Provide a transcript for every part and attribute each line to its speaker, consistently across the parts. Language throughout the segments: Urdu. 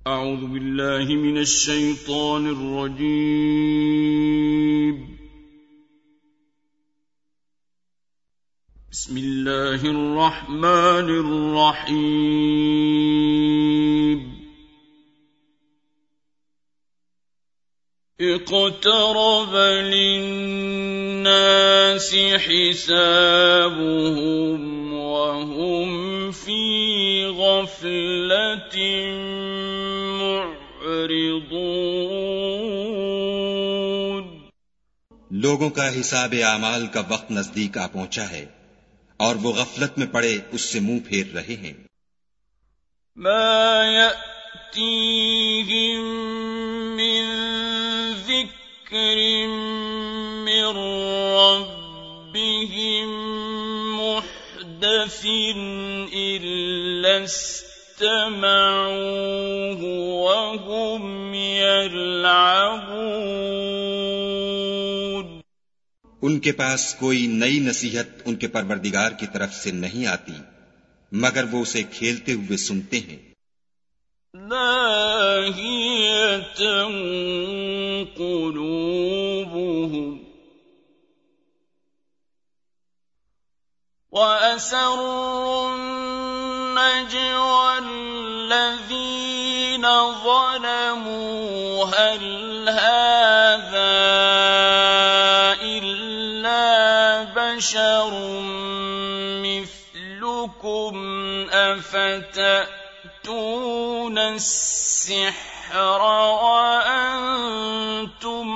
Speaker 1: أعوذ بالله من الشيطان الرجيم. بسم الله الرحمن الرحيم. اقترب للناس حسابهم وهم في غفلة معرضون.
Speaker 2: لوگوں کا حساب اعمال کا وقت نزدیک آ پہنچا ہے اور وہ غفلت میں پڑے اس سے منہ پھیر رہے ہیں.
Speaker 1: ما يأتيهم من ذكر من ربهم محدث إلا استمعوه وهم يلعبون.
Speaker 2: ان کے پاس کوئی نئی نصیحت ان کے پروردگار کی طرف سے نہیں آتی مگر وہ اسے کھیلتے ہوئے سنتے ہیں.
Speaker 1: لاهية قلوبهم وأسروا النجوى الذين ظلموا هل هذا إلا بشر مثلكم أفتأتون السحر وأنتم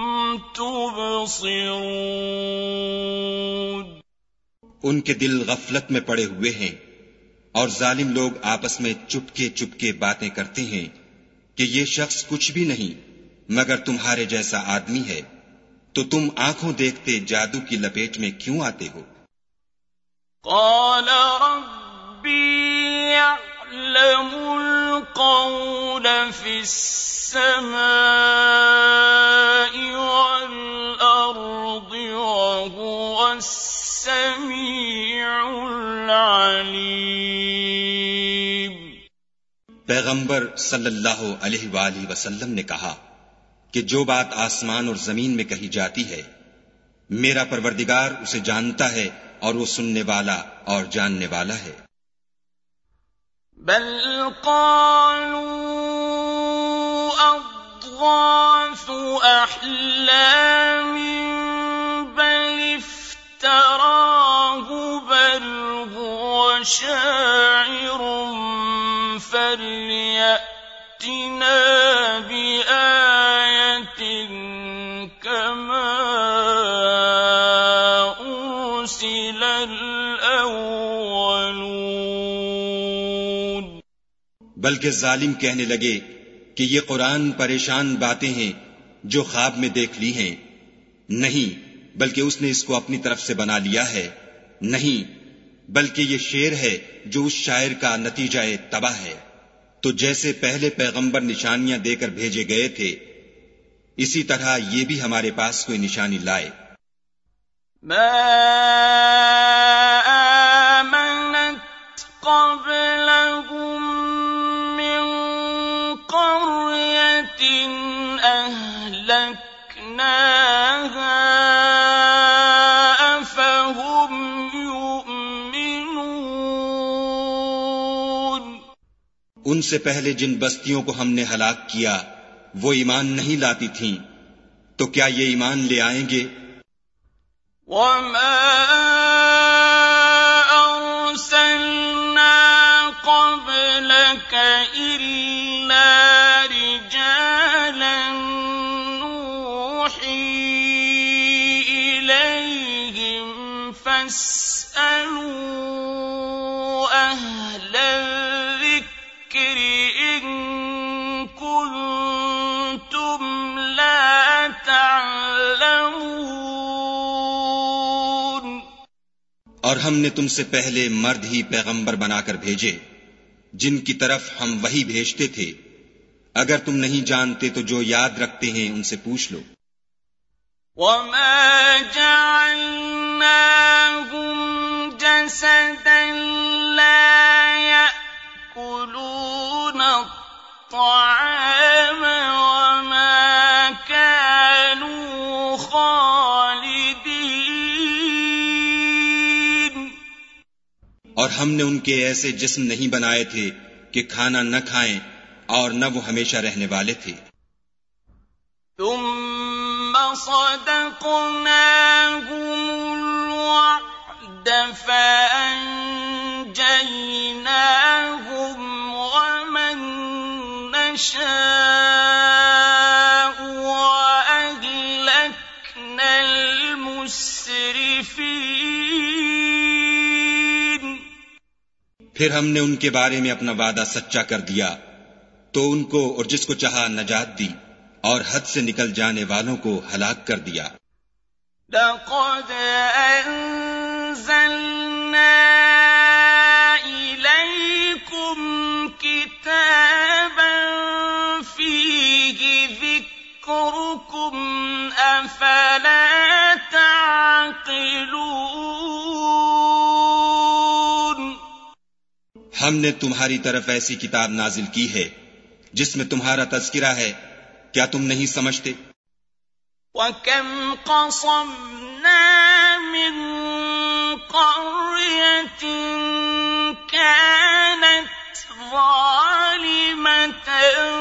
Speaker 1: تبصرون.
Speaker 2: ان کے دل غفلت میں پڑے ہوئے ہیں اور ظالم لوگ آپس میں چپکے چپکے باتیں کرتے ہیں کہ یہ شخص کچھ بھی نہیں مگر تمہارے جیسا آدمی ہے، تو تم آنکھوں دیکھتے جادو کی لپیٹ میں کیوں آتے ہو؟
Speaker 1: قال ربی يعلم القول في السماء والأرض وهو السميع العليم.
Speaker 2: پیغمبر صلی اللہ علیہ وآلہ وسلم نے کہا کہ جو بات آسمان اور زمین میں کہی جاتی ہے میرا پروردگار اسے جانتا ہے اور وہ سننے والا اور جاننے والا ہے.
Speaker 1: بل قالوا أضغاث أحلام بل افتراه بل هو شاعر فليأتنا بآية كما أرسل الأولون.
Speaker 2: بلکہ ظالم کہنے لگے کہ یہ قرآن پریشان باتیں ہیں جو خواب میں دیکھ لی ہیں. نہیں بلکہ اس نے اس کو اپنی طرف سے بنا لیا ہے. نہیں بلکہ یہ شعر ہے جو اس شاعر کا نتیجہ تباہ ہے. تو جیسے پہلے پیغمبر نشانیاں دے کر بھیجے گئے تھے اسی طرح یہ بھی ہمارے پاس کوئی نشانی لائے.
Speaker 1: ما آمنت قبلهم من قرية أهلكناها أفهم يؤمنون.
Speaker 2: ان سے پہلے جن بستیوں کو ہم نے ہلاک کیا وہ ایمان نہیں لاتی تھیں تو کیا یہ ایمان لے آئیں گے؟
Speaker 1: وما أرسلنا قبلك إلا رجالا نوحي إليهم فاسألوا أهل الذكر إن كنتم لا تعلمون.
Speaker 2: اور ہم نے تم سے پہلے مرد ہی پیغمبر بنا کر بھیجے جن کی طرف ہم وحی بھیجتے تھے. اگر تم نہیں جانتے تو جو یاد رکھتے ہیں ان سے پوچھ لو.
Speaker 1: وما جعلناهم جسدا لا يأكلون الطعام وما كانوا خالدين.
Speaker 2: اور ہم نے ان کے ایسے جسم نہیں بنائے تھے کہ کھانا نہ کھائیں اور نہ وہ ہمیشہ رہنے والے تھے.
Speaker 1: ثم صدقناهم الوعد فأنجيناهم ومن نشاء وأهلكنا المسرفين.
Speaker 2: پھر ہم نے ان کے بارے میں اپنا وعدہ سچا کر دیا تو ان کو اور جس کو چاہا نجات دی اور حد سے نکل جانے والوں کو ہلاک کر دیا.
Speaker 1: لقد أنزلنا إليكم كتابا فيه ذكركم أفلا تعقلون.
Speaker 2: ہم نے تمہاری طرف ایسی کتاب نازل کی ہے جس میں تمہارا تذکرہ ہے، کیا تم نہیں سمجھتے؟
Speaker 1: وَكَمْ قَصَمْنَا مِنْ قَرْيَةٍ كَانَتْ ظَالِمَةً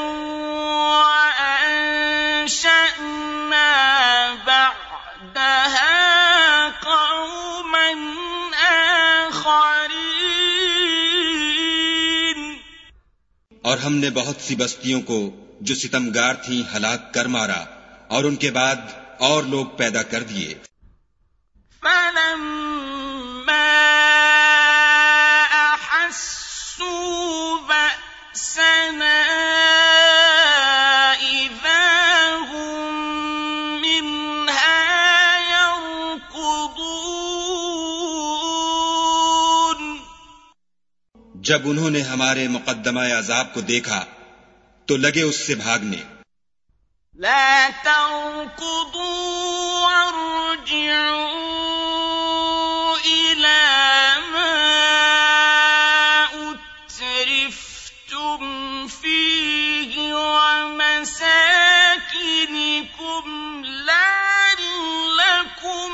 Speaker 1: وَأَنشَأْنَا بَعْدَهَا قَوْمًا آخَرِينَ.
Speaker 2: اور ہم نے بہت سی بستیوں کو جو ستمگار تھیں ہلاک کر مارا اور ان کے بعد اور لوگ پیدا کر دیے.
Speaker 1: فَلَمَّا أَحَسُّوا بَأْسَنَا إِذَا هُم مِّنْهَا يَرْكُضُونَ.
Speaker 2: جب انہوں نے ہمارے مقدمہ عذاب کو دیکھا تو لگے اس سے بھاگنے.
Speaker 1: لا تركضوا وارجعوا إلى ما أترفتم فيه ومساكنكم لعلكم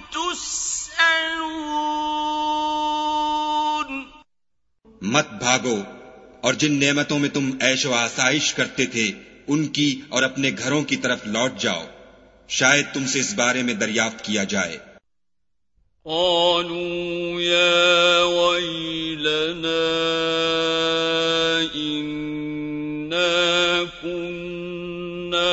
Speaker 1: تسألون.
Speaker 2: مت بھاگو اور جن نعمتوں میں تم عیش و آسائش کرتے تھے ان کی اور اپنے گھروں کی طرف لوٹ جاؤ، شاید تم سے اس بارے میں دریافت کیا جائے.
Speaker 1: قالوا يا ويلنا إنا كنا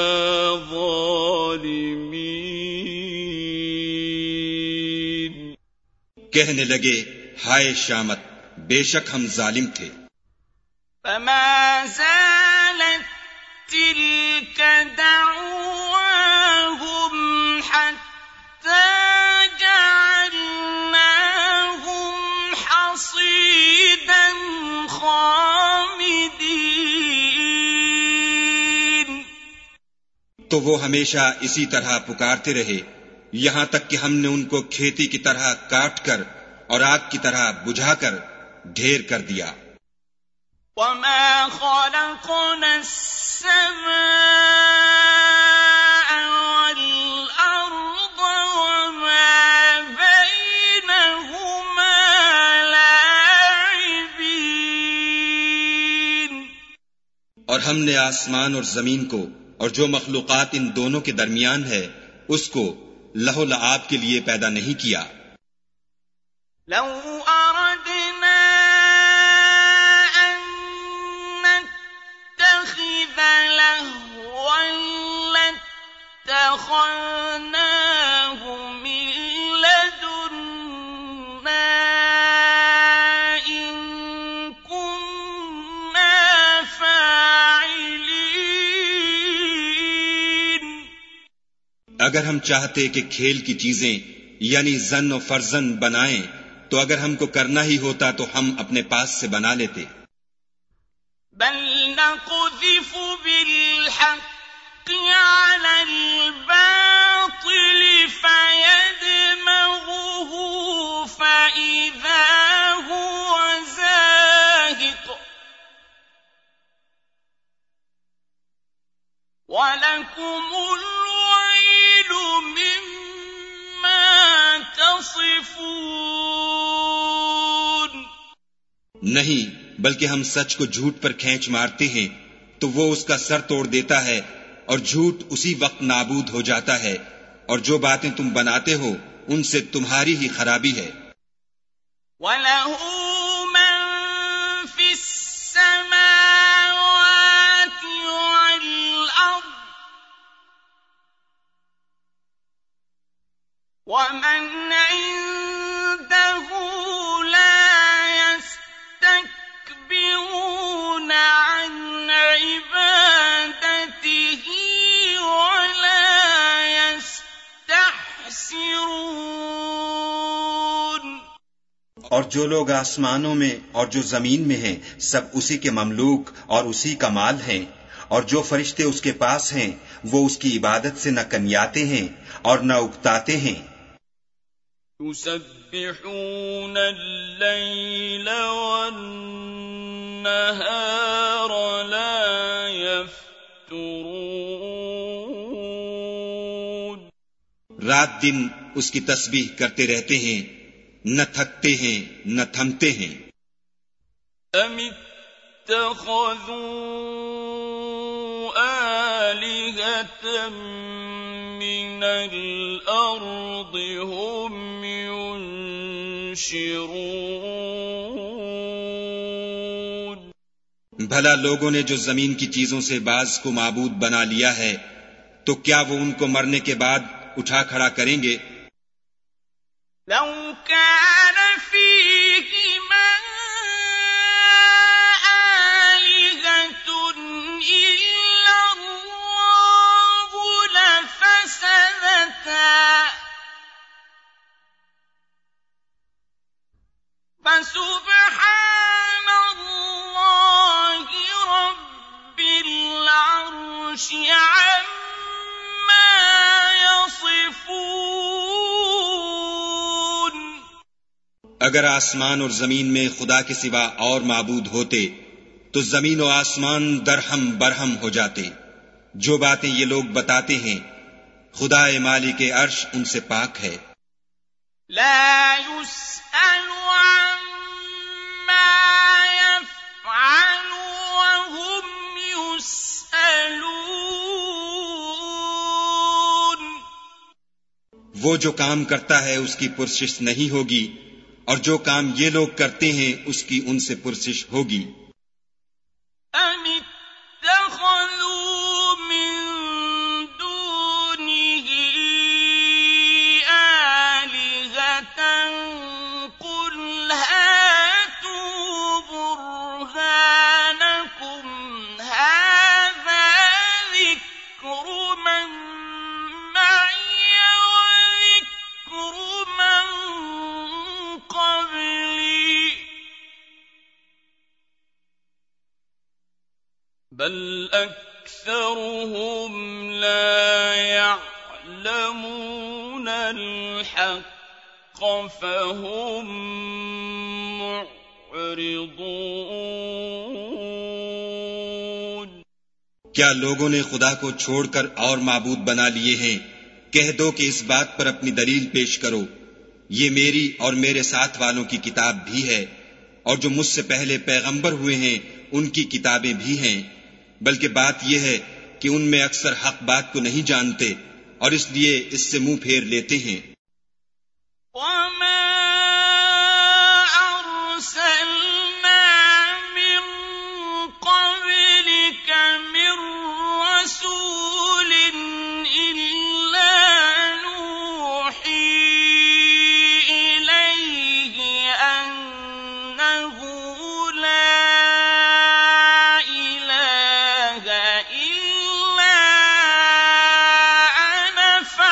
Speaker 1: ظالمين.
Speaker 2: کہنے لگے ہائے شامت، بے شک ہم ظالم تھے.
Speaker 1: فما زالت تلك دعواهم حتى جعلناهم حصيدا خامدين.
Speaker 2: تو وہ ہمیشہ اسی طرح پکارتے رہے یہاں تک کہ ہم نے ان کو کھیتی کی طرح کاٹ کر اور آگ کی طرح بجھا کر ڈھیر کر دیا.
Speaker 1: وما خلقنا السماء والأرض وما بينهما لاعبين.
Speaker 2: اور ہم نے آسمان اور زمین کو اور جو مخلوقات ان دونوں کے درمیان ہے اس کو لہو لعاب کے لیے پیدا نہیں کیا.
Speaker 1: لو أردنا أن نتخذ لهوا لاتخذناه من لدنا إن كنا فاعلين.
Speaker 2: اگر ہم چاہتے کہ کھیل کی چیزیں یعنی زن و فرزن بنائیں تو اگر ہم کو کرنا ہی ہوتا تو ہم اپنے پاس سے بنا لیتے.
Speaker 1: بل نقذف بالحق على الباطل فيدمغه فإذا هو زاهق وَلَكُمُ الْوَيْلُ مِمَّا تَصِفُونَ.
Speaker 2: نہیں بلکہ ہم سچ کو جھوٹ پر کھینچ مارتے ہیں تو وہ اس کا سر توڑ دیتا ہے اور جھوٹ اسی وقت نابود ہو جاتا ہے، اور جو باتیں تم بناتے ہو ان سے تمہاری ہی خرابی ہے.
Speaker 1: وَلَهُ مَن فِي السَّمَاوَاتِ وَالْأَرْضِ وَمَنْ عِندَهُ لَا يَسْتَكْبِرُونَ عَنْ عِبَادَتِهِ وَلَا يَسْتَحْسِرُونَ.
Speaker 2: اور جو لوگ آسمانوں میں اور جو زمین میں ہیں سب اسی کے مملوک اور اسی کا مال ہیں، اور جو فرشتے اس کے پاس ہیں وہ اس کی عبادت سے نہ کنیاتے ہیں اور نہ اکتاتے ہیں.
Speaker 1: يُسَبِّحُونَ اللَّيْلَ وَالنَّهَارَ لَا يَفْتُرُونَ.
Speaker 2: رات دن اس کی تسبیح کرتے رہتے ہیں، نہ تھکتے ہیں نہ تھمتے ہیں.
Speaker 1: أَمِ اتَّخَذُوا آلِهَةً مِّنَ الْأَرْضِ هُمْ يُنشِرُونَ.
Speaker 2: بھلا لوگوں نے جو زمین کی چیزوں سے بعض کو معبود بنا لیا ہے تو کیا وہ ان کو مرنے کے بعد اٹھا کھڑا کریں گے؟
Speaker 1: لَوْ كَانَ فِيهِمَا آلِهَةٌ إِلَّا اللَّهُ لَفَسَدَتَا فَسُبْحَانَ اللَّهِ رَبِّ الْعَرْشِ عَمَّا يَصِفُونَ.
Speaker 2: اگر آسمان اور زمین میں خدا کے سوا اور معبود ہوتے تو زمین و آسمان درہم برہم ہو جاتے. جو باتیں یہ لوگ بتاتے ہیں خدا مالک عرش ان سے پاک ہے.
Speaker 1: لا يسأل عما يفعل وهم يسألون.
Speaker 2: وہ جو کام کرتا ہے اس کی پرسش نہیں ہوگی، اور جو کام یہ لوگ کرتے ہیں اس کی ان سے پرسش ہوگی.
Speaker 1: أَمِ اتَّخَذُوا مِن دُونِهِ آلِهَةً قُلْ هَاتُوا بُرْهَانَكُمْ هَٰذَا ذِكْرُ مَن مَّعِيَ وَذِكْرُ مَن قَبْلِي بَلْ أَكْثَرُهُمْ لَا يَعْلَمُونَ الْحَقَّ فَهُمْ مُعْرِضُونَ.
Speaker 2: کیا لوگوں نے خدا کو چھوڑ کر اور معبود بنا لیے ہیں؟ کہہ دو کہ اس بات پر اپنی دلیل پیش کرو. یہ میری اور میرے ساتھ والوں کی کتاب بھی ہے، اور جو مجھ سے پہلے پیغمبر ہوئے ہیں ان کی کتابیں بھی ہیں، بلکہ بات یہ ہے کہ ان میں اکثر حق بات کو نہیں جانتے اور اس لیے اس سے منہ پھیر لیتے ہیں.
Speaker 1: وَمَا أَرْسَلْنَا مِن قَبْلِكَ مِن رَّسُولٍ إِلَّا نُوحِي إِلَيْهِ أَنَّهُ لَا إِلَٰهَ إِلَّا أَنَا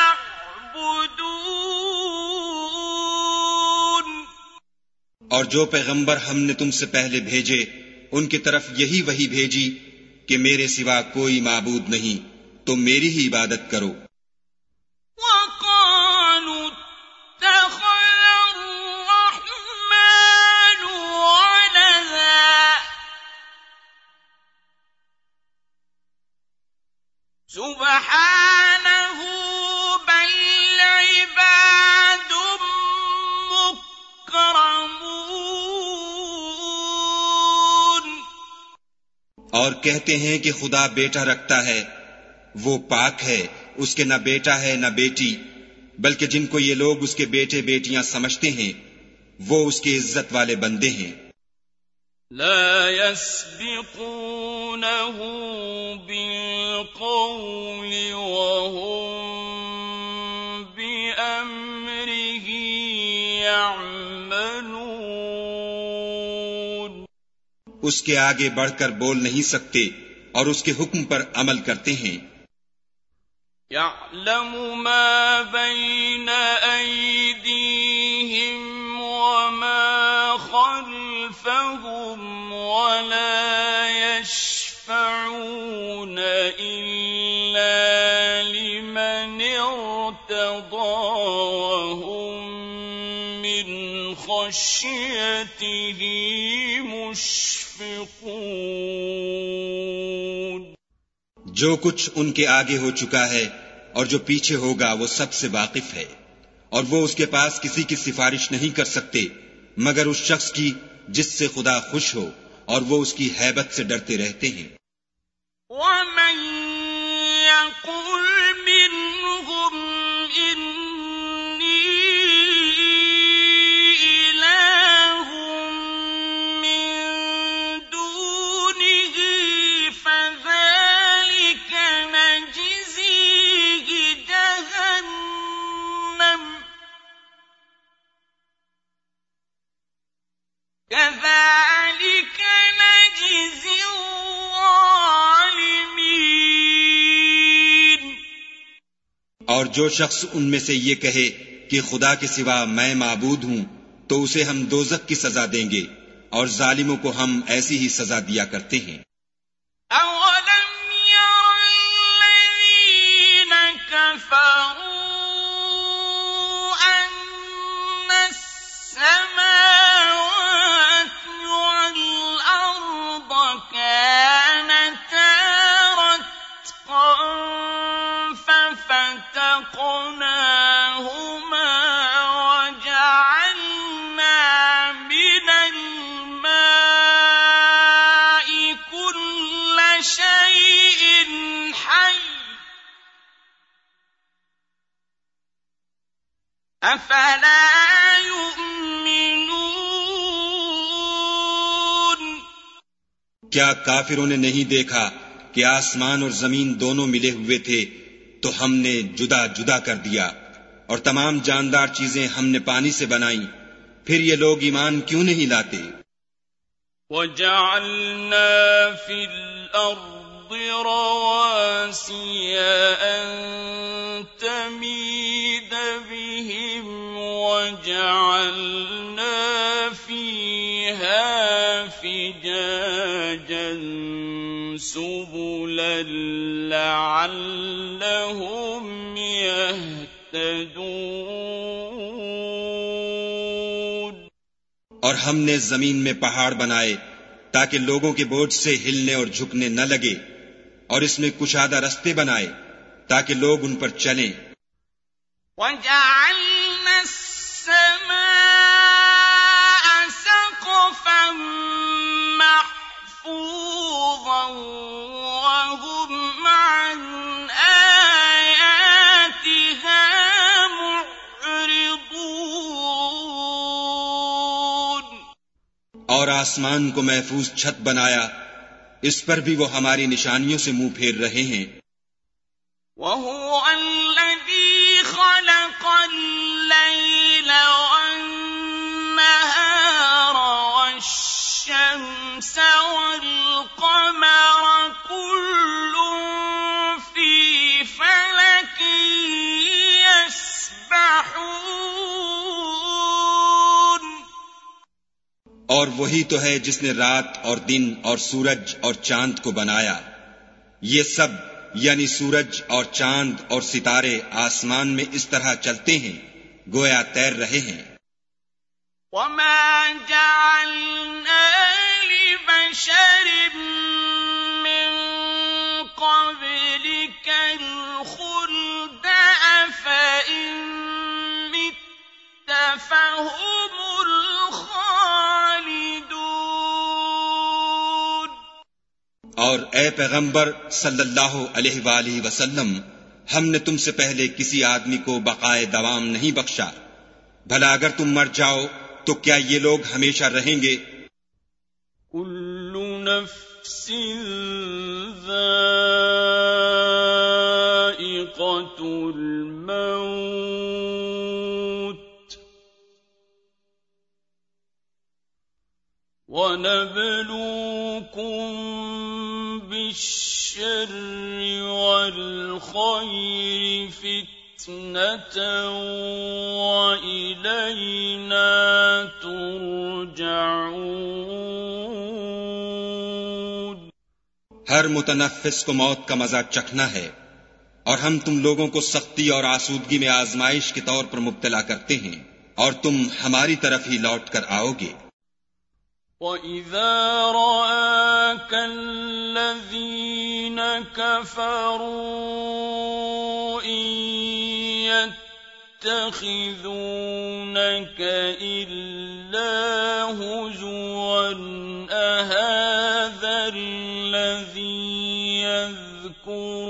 Speaker 1: فَاعْبُدُونِ.
Speaker 2: اور جو پیغمبر ہم نے تم سے پہلے بھیجے ان کی طرف یہی وحی بھیجی کہ میرے سوا کوئی معبود نہیں، تو میری ہی عبادت کرو.
Speaker 1: وَقَالُوا اتَّخَذَ الرَّحْمَٰنُ وَلَدًا سبحانه بل عباد مكرمون.
Speaker 2: اور کہتے ہیں کہ خدا بیٹا رکھتا ہے، وہ پاک ہے، اس کے نہ بیٹا ہے نہ بیٹی، بلکہ جن کو یہ لوگ اس کے بیٹے بیٹیاں سمجھتے ہیں وہ اس کے عزت والے بندے ہیں.
Speaker 1: لا يسبقونه بالقول وهم بأمره يعملون.
Speaker 2: اس کے آگے بڑھ کر بول نہیں سکتے اور اس کے حکم پر عمل کرتے ہیں.
Speaker 1: يعلم ما بين أيديهم وما خلفهم ولا يشفعون إلا لمن ارتضى وهم من خشيته مشفقون.
Speaker 2: جو کچھ ان کے آگے ہو چکا ہے اور جو پیچھے ہوگا وہ سب سے واقف ہے، اور وہ اس کے پاس کسی کی سفارش نہیں کر سکتے مگر اس شخص کی جس سے خدا خوش ہو، اور وہ اس کی ہیبت سے ڈرتے رہتے ہیں.
Speaker 1: وَمَن يَقُلْ مِنْهُمْ إِنِّي إِلَٰهٌ مِّن دُونِهِ فَذَلِكَ نَجْزِيهِ جَهَنَّمَ كَذَلِكَ نَجْزِي الظَّالِمِينَ.
Speaker 2: اور جو شخص ان میں سے یہ کہے کہ خدا کے سوا میں معبود ہوں تو اسے ہم دوزخ کی سزا دیں گے، اور ظالموں کو ہم ایسی ہی سزا دیا کرتے ہیں.
Speaker 1: أَوَلَمْ يَرَ الَّذِينَ كَفَرُوا أَنَّ السَّمَاوَاتِ وَالْأَرْضَ كَانَتَا رَتْقًا فَفَتَقْنَاهُمَا وَجَعَلْنَا مِنَ الْمَاءِ كُلَّ شَيْءٍ حَيٍّ أَفَلَا يُؤْمِنُونَ.
Speaker 2: کیا کافروں نے نہیں دیکھا کہ آسمان اور زمین دونوں ملے ہوئے تھے تو ہم نے جدا جدا کر دیا، اور تمام جاندار چیزیں ہم نے پانی سے بنائیں، پھر یہ لوگ ایمان کیوں نہیں لاتے؟
Speaker 1: وَجَعَلْنَا فِي الْأَرْضِ رَوَاسِيَ أَن تَمِيدَ بِهِمْ وَجَعَلْنَا فِيهَا فِجَاجًا سُبُلًا لَعَلَّهُمْ يَهْتَدُونَ.
Speaker 2: اور ہم نے زمین میں پہاڑ بنائے تاکہ لوگوں کے بوجھ سے ہلنے اور جھکنے نہ لگے، اور اس میں کشادہ رستے بنائے تاکہ لوگ ان پر چلیں.
Speaker 1: وَجَعَلْنَا السَّمَاءَ سَقْفًا مَّحْفُوظًا وَهُمْ عَنْ آيَاتِهَا مُعْرِضُونَ.
Speaker 2: اور آسمان کو محفوظ چھت بنایا، اس پر بھی وہ ہماری نشانیوں سے منہ پھیر رہے ہیں.
Speaker 1: وَهُوَ الَّذِي خَلَقَ اللَّيْلَ وَالنَّهَارَ وَالشَّمْسَ وَالْقَمَرَ كُلٌّ فِي فَلَكٍ يَسْبَحُونَ.
Speaker 2: اور وہی تو ہے جس نے رات اور دن اور سورج اور چاند کو بنایا. یہ سب یعنی سورج اور چاند اور ستارے آسمان میں اس طرح چلتے ہیں گویا تیر رہے ہیں.
Speaker 1: وَمَا جَعَلْنَا لِبَشَرٍ مِّن قَبْلِكَ الخلد أفإن مت فهم الخالدون۔
Speaker 2: اور اے پیغمبر صلی اللہ علیہ وآلہ وسلم، ہم نے تم سے پہلے کسی آدمی کو بقائے دوام نہیں بخشا، بھلا اگر تم مر جاؤ تو کیا یہ لوگ ہمیشہ رہیں گے؟
Speaker 1: کل نفس ذائقۃ الموت وَنَبْلُوكُم بِالشَّرِّ وَالْخَيْرِ فِتْنَةً وَإِلَيْنَا تُرْجَعُونَ۔
Speaker 2: ہر متنفس کو موت کا مزہ چکھنا ہے، اور ہم تم لوگوں کو سختی اور آسودگی میں آزمائش کے طور پر مبتلا کرتے ہیں، اور تم ہماری طرف ہی لوٹ کر آؤ گے۔
Speaker 1: وَإِذَا رَآكَ الَّذِينَ كَفَرُوا إِن يَتَّخِذُونَكَ إِلَّا هُزُوًا أَهَٰذَا الَّذِي يَذْكُرُ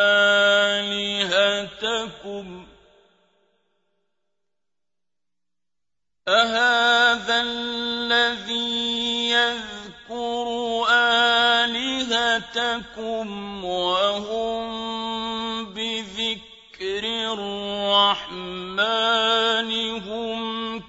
Speaker 1: آلهتكم وهم بذكر الرحمن هم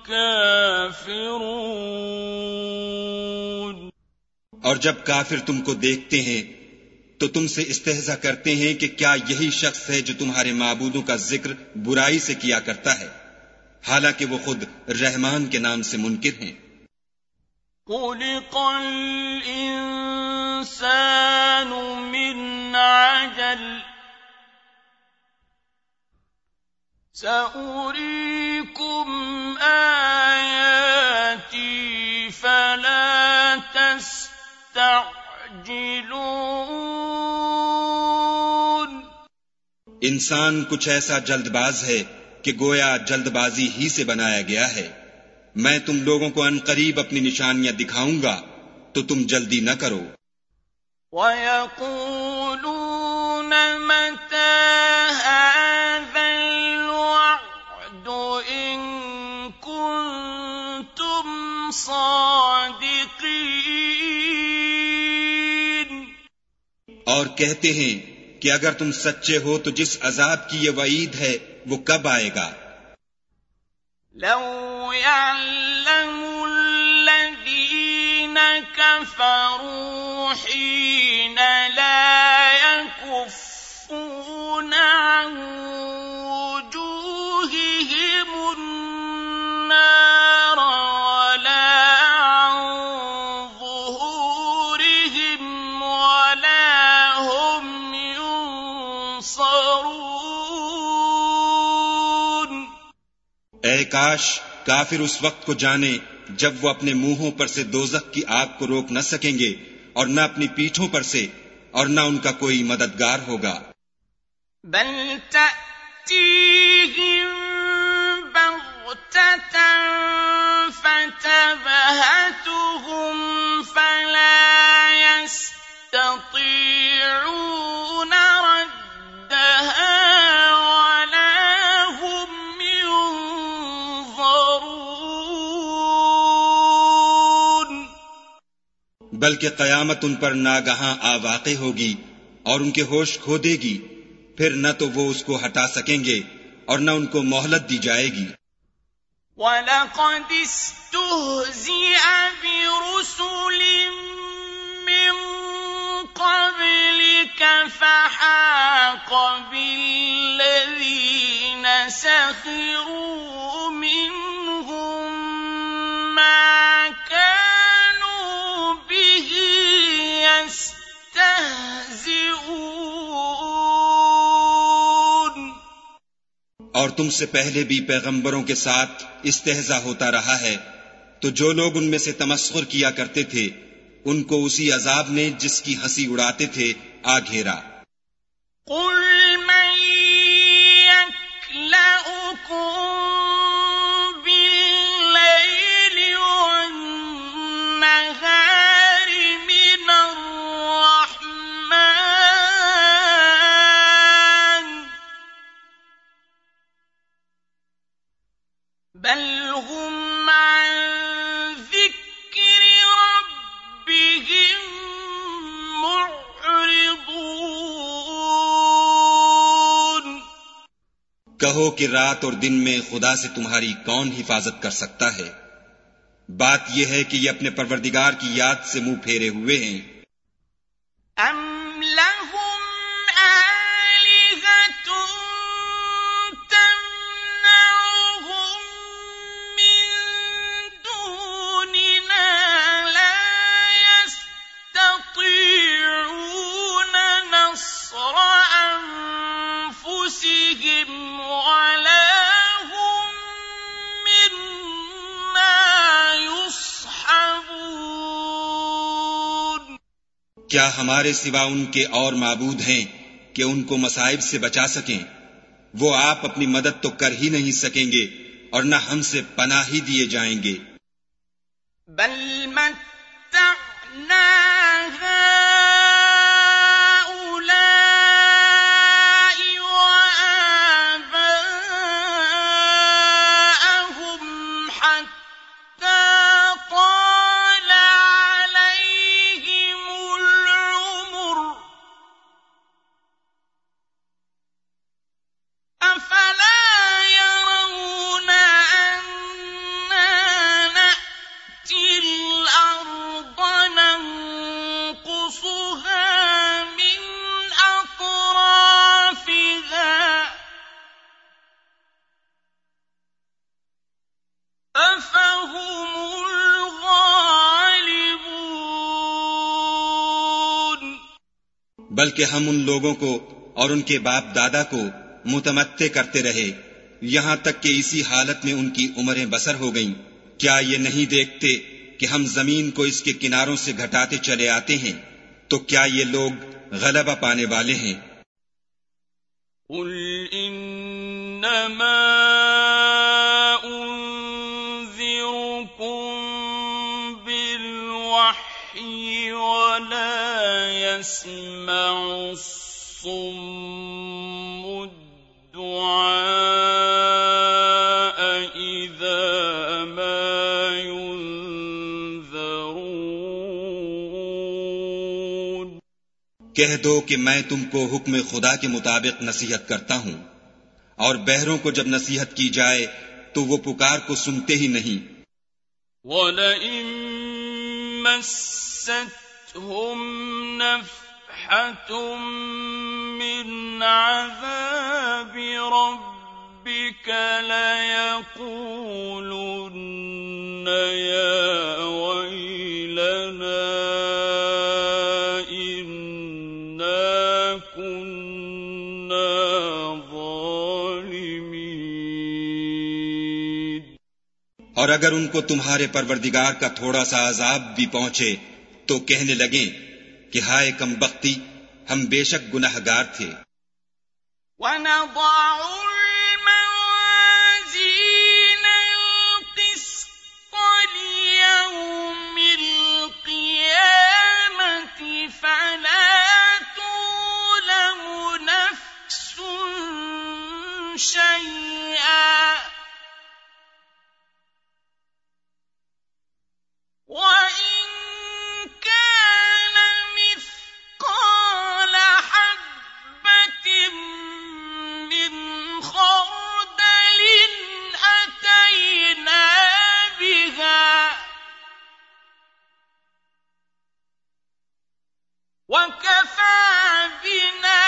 Speaker 1: كافرون۔
Speaker 2: اور جب کافر تم کو دیکھتے ہیں تو تم سے استہزا کرتے ہیں کہ کیا یہی شخص ہے جو تمہارے معبودوں کا ذکر برائی سے کیا کرتا ہے، حالانکہ وہ خود رحمان کے نام سے منکر ہیں۔
Speaker 1: خلق الإنسان من عجل سأريكم آياتي فلا تستعجلون۔
Speaker 2: انسان کچھ ایسا جلد باز ہے کہ گویا جلد بازی ہی سے بنایا گیا ہے۔ میں تم لوگوں کو عنقریب اپنی نشانیاں دکھاؤں گا تو تم جلدی نہ کرو۔
Speaker 1: وَيَقُولُونَ مَتَى هَٰذَا الْوَعْدُ إِن كُنتُمْ صَادِقِينَ۔
Speaker 2: اور کہتے ہیں کہ اگر تم سچے ہو تو جس عذاب کی یہ وعید ہے وہ کب آئے گا؟
Speaker 1: لو يعلم الذين كفروا حين لا يكفون عن وجوههم النار ولا عن ظهورهم ولا هم ينصرون۔
Speaker 2: اے کاش کافر اس وقت کو جانے جب وہ اپنے منہوں پر سے دوزخ کی آگ کو روک نہ سکیں گے، اور نہ اپنی پیٹھوں پر سے، اور نہ ان کا کوئی مددگار ہوگا۔
Speaker 1: بل تأتيهم بغتة فتبهتهم فلا يستطيعون ردها ولا هم ينظرون۔
Speaker 2: بلکہ قیامت ان پر ناگہاں آ واقع ہوگی اور ان کے ہوش کھو دے گی، پھر نہ تو وہ اس کو ہٹا سکیں گے اور نہ ان کو مہلت دی جائے گی۔
Speaker 1: وَلَقَدِ اسْتُهْزِئَ بِرُسُلٍ مِّن قَبْلِكَ فَحَاقَ بِالَّذِينَ سَخِرُوا مِنْهُم مَّا كَانُوا بِهِ يَسْتَهْزِئُونَ۔
Speaker 2: اور تم سے پہلے بھی پیغمبروں کے ساتھ استہزا ہوتا رہا ہے، تو جو لوگ ان میں سے تمسخر کیا کرتے تھے ان کو اسی عذاب نے جس کی ہنسی اڑاتے تھے آ گھیرا۔
Speaker 1: قل من يكلؤكم بالليل والنهار من الرحمن بل هم عن ذكر ربهم معرضون۔
Speaker 2: کہو کہ رات اور دن میں خدا سے تمہاری کون حفاظت کر سکتا ہے؟ بات یہ ہے کہ یہ اپنے پروردگار کی یاد سے منہ پھیرے ہوئے ہیں۔
Speaker 1: ام لهم آلهة تمنعهم من دوننا لا يستطيعون نصر أنفسهم ولا هم منا يصحبون۔
Speaker 2: کیا ہمارے سوا ان کے اور معبود ہیں کہ ان کو مصائب سے بچا سکیں؟ وہ آپ اپنی مدد تو کر ہی نہیں سکیں گے اور نہ ہم سے پناہ ہی دیے جائیں گے۔
Speaker 1: بل متعنا هؤلاء وآباءهم حتى طال عليهم العمر أفلا يرون أنا نأتي الأرض ننقصها من أطرافها أفهم الغالبون۔
Speaker 2: بلکہ ہم ان لوگوں کو اور ان کے باپ دادا کو متمتع کرتے رہے یہاں تک کہ اسی حالت میں ان کی عمریں بسر ہو گئیں۔ کیا یہ نہیں دیکھتے کہ ہم زمین کو اس کے کناروں سے گھٹاتے چلے آتے ہیں؟ تو کیا یہ لوگ غلبہ پانے والے ہیں؟
Speaker 1: قل انما انذركم بالوحي ولا يسمع الصم الدعاء اذا ما ينذرون۔
Speaker 2: کہہ دو کہ میں تم کو حکم خدا کے مطابق نصیحت کرتا ہوں، اور بہروں کو جب نصیحت کی جائے تو وہ پکار کو سنتے ہی نہیں۔
Speaker 1: وَلَئِن مَّسَّتْهُمْ نَفْحَةٌ مِّنْ عَذَابِ رَبِّكَ لَيَقُولُنَّ يَا وَيْلَنَا إِنَّا كُنَّا ظَالِمِينَ۔
Speaker 2: اور اگر ان کو تمہارے پروردگار کا تھوڑا سا عذاب بھی پہنچے تو کہنے لگیں کہ ہائے کم بختی، ہم بے شک گناہگار تھے۔
Speaker 1: وَنَضَعُ الْمَوَازِينَ الْقِسْطَ لِيَوْمِ الْقِيَامَةِ فَلَا تُظْلَمُ نَفْسٌ شَيْئًا وَإِن كَانَ مِثْقَالَ حَبَّةٍ مِّنْ خَرْدَلٍ أَتَيْنَا بِهَا وَكَفَى بِنَا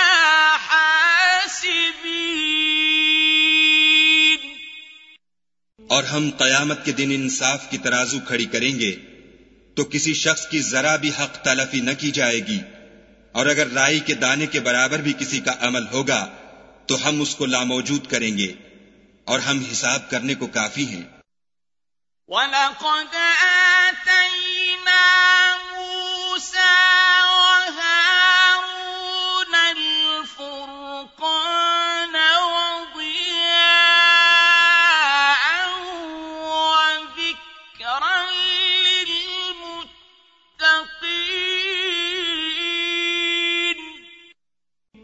Speaker 1: حَاسِبِينَ۔
Speaker 2: اور ہم قیامت کے دن انصاف کی ترازو کھڑی کریں گے تو کسی شخص کی ذرا بھی حق تلفی نہ کی جائے گی، اور اگر رائی کے دانے کے برابر بھی کسی کا عمل ہوگا تو ہم اس کو لاموجود کریں گے، اور ہم حساب کرنے کو کافی ہیں۔
Speaker 1: وَلَقَدْ آتَيْنَا مُوسَىٰ وَهَارُونَ الْفُرْقَانَ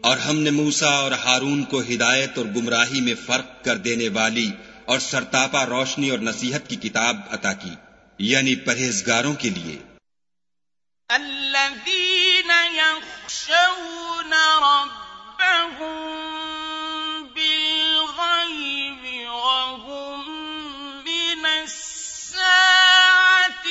Speaker 2: اور ہم نے موسیٰ اور ہارون کو ہدایت اور گمراہی میں فرق کر دینے والی اور سرتاپا روشنی اور نصیحت کی کتاب عطا کی، یعنی پرہیزگاروں کے لیے۔
Speaker 1: الذین یخشون ربهم بالغیب وهم من الساعة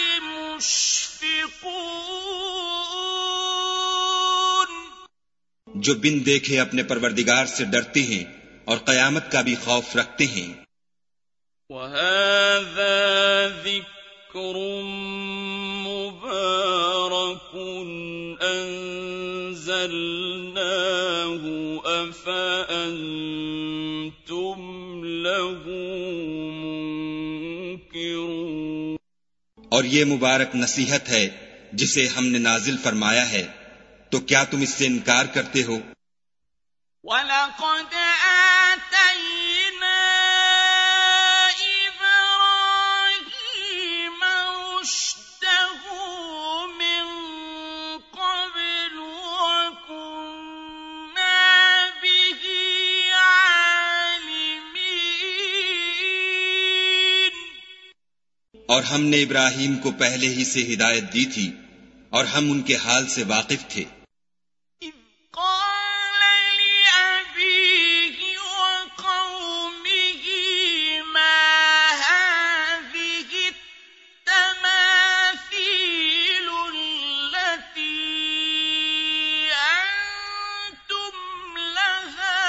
Speaker 1: مشفقون،
Speaker 2: جو بن دیکھے اپنے پروردگار سے ڈرتے ہیں اور قیامت کا بھی خوف رکھتے ہیں۔
Speaker 1: وَهَذَا ذِكْرٌ مُبَارَكٌ أَنزَلْنَاهُ أَفَأَنْتُمْ لَهُ مُنْكِرُونَ۔
Speaker 2: اور یہ مبارک نصیحت ہے جسے ہم نے نازل فرمایا ہے، تو کیا تم اس سے انکار کرتے ہو؟
Speaker 1: وَلَقَدْ آتَيْنَا إِبْرَاهِيمَ رُشْدَهُ مِن قَبْلُ وَكُنَّا بِهِ عَالِمِينَ۔
Speaker 2: اور ہم نے ابراہیم کو پہلے ہی سے ہدایت دی تھی اور ہم ان کے حال سے واقف تھے۔
Speaker 1: إِذْ قَالَ لِأَبِيهِ وَقَوْمِهِ مَا هَٰذِهِ التَّمَاثِيلُ الَّتِي أَنتُمْ لَهَا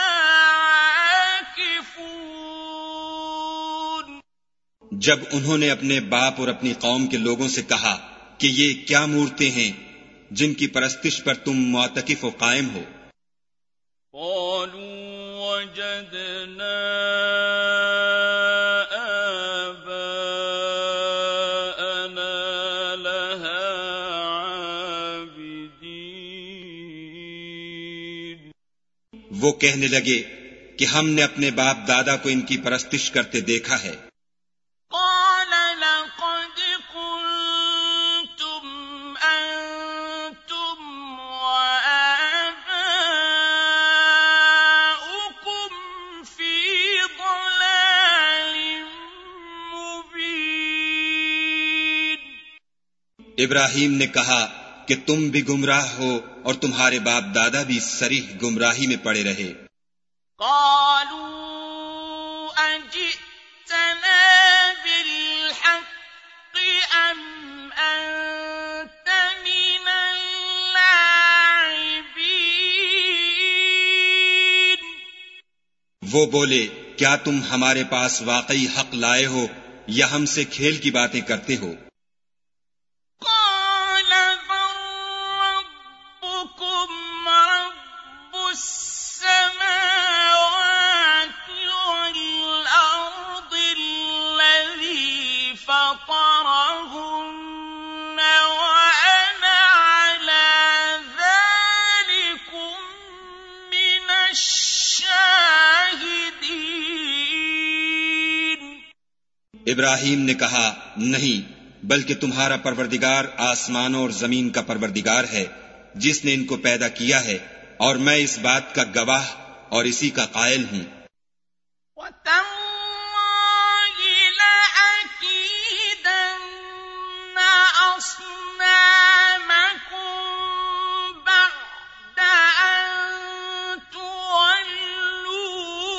Speaker 1: عَاكِفُونَ۔
Speaker 2: جب انہوں نے اپنے باپ اور اپنی قوم کے لوگوں سے کہا کہ یہ کیا مورتیں ہیں جن کی پرستش پر تم معتکف و قائم ہو؟
Speaker 1: قالوا وجدنا آباءنا لها عابدين۔
Speaker 2: وہ کہنے لگے کہ ہم نے اپنے باپ دادا کو ان کی پرستش کرتے دیکھا ہے۔
Speaker 1: قال لقد كنتم أنتم وآباؤكم في ضلال مبين۔
Speaker 2: ابراہیم نے کہا کہ تم بھی گمراہ ہو اور تمہارے باپ دادا بھی صریح گمراہی میں پڑے رہے۔
Speaker 1: قالوا أجئتنا بالحق أم أنت من اللاعبين۔
Speaker 2: وہ بولے کیا تم ہمارے پاس واقعی حق لائے ہو یا ہم سے کھیل کی باتیں کرتے ہو؟
Speaker 1: قال بل ربكم رب السماوات والأرض الذي فطرهن وأنا على ذلكم من الشاهدين۔
Speaker 2: ابراہیم نے کہا نہیں، بلکہ تمہارا پروردگار آسمانوں اور زمین کا پروردگار ہے جس نے ان کو پیدا کیا ہے، اور میں اس بات کا گواہ اور اسی کا قائل ہوں۔
Speaker 1: وَتَاللَّهِ لَأَكِيدَنَّ أَصْنَامَكُمْ بَعْدَ أَن تُوَلُّوا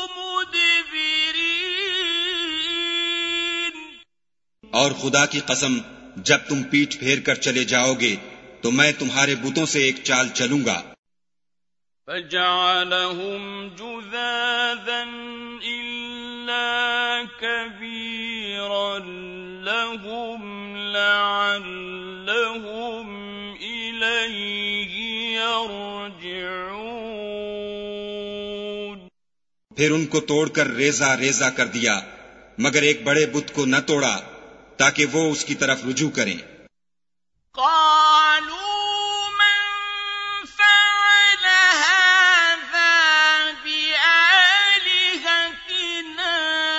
Speaker 1: مُدْبِرِينَ۔
Speaker 2: اور خدا کی قسم جب تم پیٹھ پھیر کر چلے جاؤ گے تو میں تمہارے بتوں سے ایک چال چلوں گا۔
Speaker 1: فَجَعَلَهُمْ جُذَاذًا إِلَّا كَبِيرًا لَهُمْ لَعَلَّهُمْ إِلَيْهِ يَرْجِعُونَ۔
Speaker 2: پھر ان کو توڑ کر ریزہ ریزہ کر دیا، مگر ایک بڑے بت کو نہ توڑا تاکہ وہ اس کی طرف رجوع کریں۔
Speaker 1: قالوا من فعل هذا بآلهتنا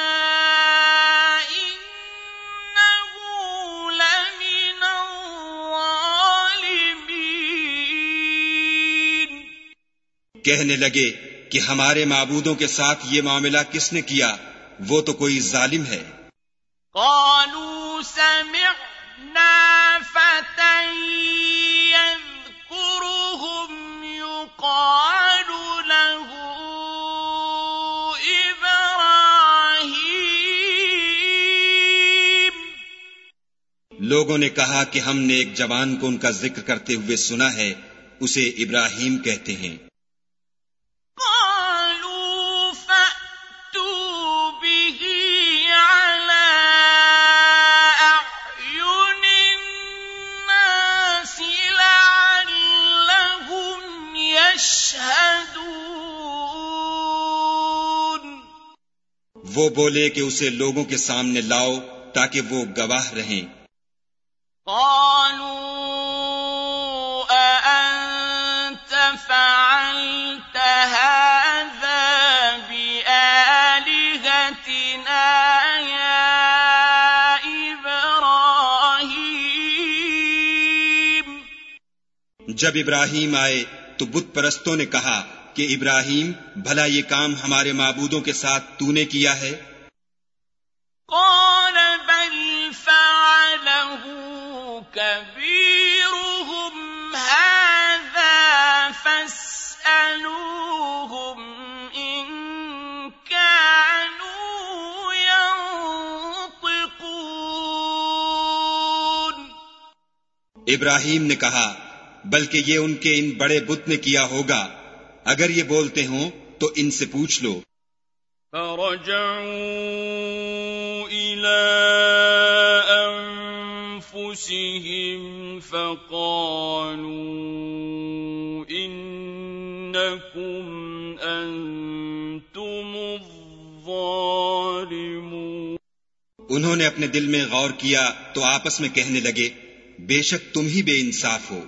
Speaker 1: إنه لمن الظالمين۔
Speaker 2: کہنے لگے کہ ہمارے معبودوں کے ساتھ یہ معاملہ کس نے کیا؟ وہ تو کوئی ظالم ہے۔
Speaker 1: قالوا سمعنا فتى يذكرهم يقال له إبراهيم۔
Speaker 2: لوگوں نے کہا کہ ہم نے ایک جوان کو ان کا ذکر کرتے ہوئے سنا ہے، اسے ابراہیم کہتے ہیں۔
Speaker 1: قالوا فأتوا به على أعين الناس لعلهم يشهدون۔
Speaker 2: وہ بولے کہ اسے لوگوں کے سامنے لاؤ تاکہ وہ گواہ رہیں۔
Speaker 1: قالوا أأنت فعلت هذا بآلهتنا يا إبراهيم؟
Speaker 2: جب ابراہیم آئے تو بت پرستوں نے کہا کہ ابراہیم، بھلا یہ کام ہمارے معبودوں کے ساتھ تو نے کیا ہے؟
Speaker 1: قال بل فعله كبيرهم هذا فاسألوهم إن كانوا ينطقون۔
Speaker 2: ابراہیم نے کہا بلکہ یہ ان کے ان بڑے بت نے کیا ہوگا، اگر یہ بولتے ہوں تو ان سے پوچھ لو۔
Speaker 1: فرجعوا إلى أنفسهم فقالوا إنكم أنتم الظالمون۔
Speaker 2: انہوں نے اپنے دل میں غور کیا تو آپس میں کہنے لگے بے شک تم ہی بے انصاف ہو۔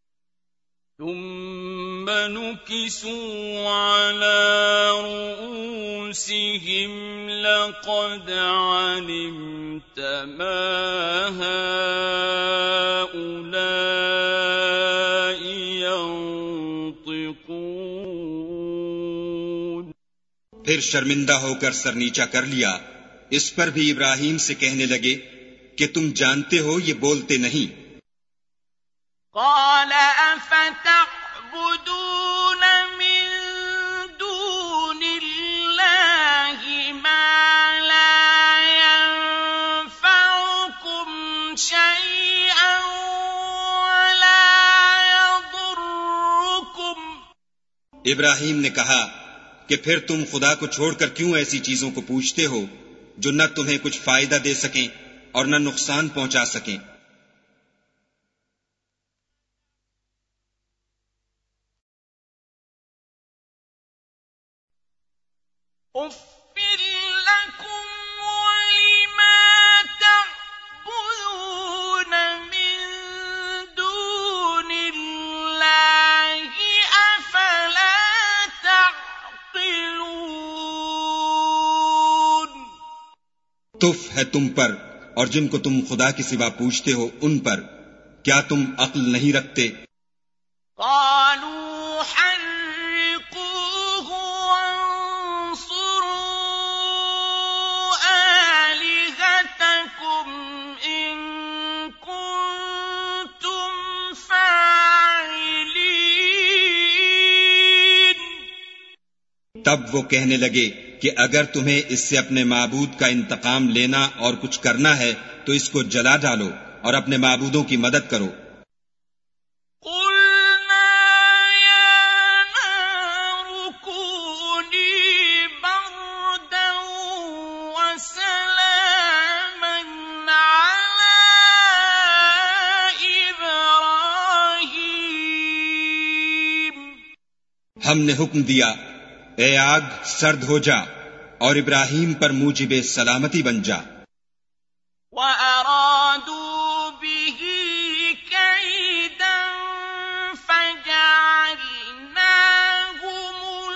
Speaker 1: ثم نكسوا على رؤوسهم لقد علمت ما هؤلاء ينطقون۔
Speaker 2: پھر شرمندہ ہو کر سر نیچا کر لیا، اس پر بھی ابراہیم سے کہنے لگے کہ تم جانتے ہو یہ بولتے نہیں۔
Speaker 1: قال أفتعبدون من دون الله ما لا ينفعكم شيئا ولا يضركم۔
Speaker 2: ابراہیم نے کہا کہ پھر تم خدا کو چھوڑ کر کیوں ایسی چیزوں کو پوچھتے ہو جو نہ تمہیں کچھ فائدہ دے سکیں اور نہ نقصان پہنچا سکیں۔
Speaker 1: أُفٍّ لَّكُمْ وَلِمَا تَعْبُدُونَ مِن دُونِ اللَّهِ أَفَلَا تَعْقِلُونَ۔
Speaker 2: تف ہے تم پر اور جن کو تم خدا کے سوا پوچھتے ہو ان پر، کیا تم عقل نہیں رکھتے؟
Speaker 1: قالوا حرقوه وانصروا آلهتكم إن كنتم فاعلين۔
Speaker 2: تب وہ کہنے لگے کہ اگر تمہیں اس سے اپنے معبود کا انتقام لینا اور کچھ کرنا ہے تو اس کو جلا ڈالو اور اپنے معبودوں کی مدد کرو۔
Speaker 1: قلنا يا نار كوني بردا وسلاما على إبراهيم۔
Speaker 2: ہم نے حکم دیا اے آگ سرد ہو جا اور ابراہیم پر موجب سلامتی بن جا۔
Speaker 1: وَأَرَادُوا بِهِ كَيْدًا فَجَعَلْنَاهُمُ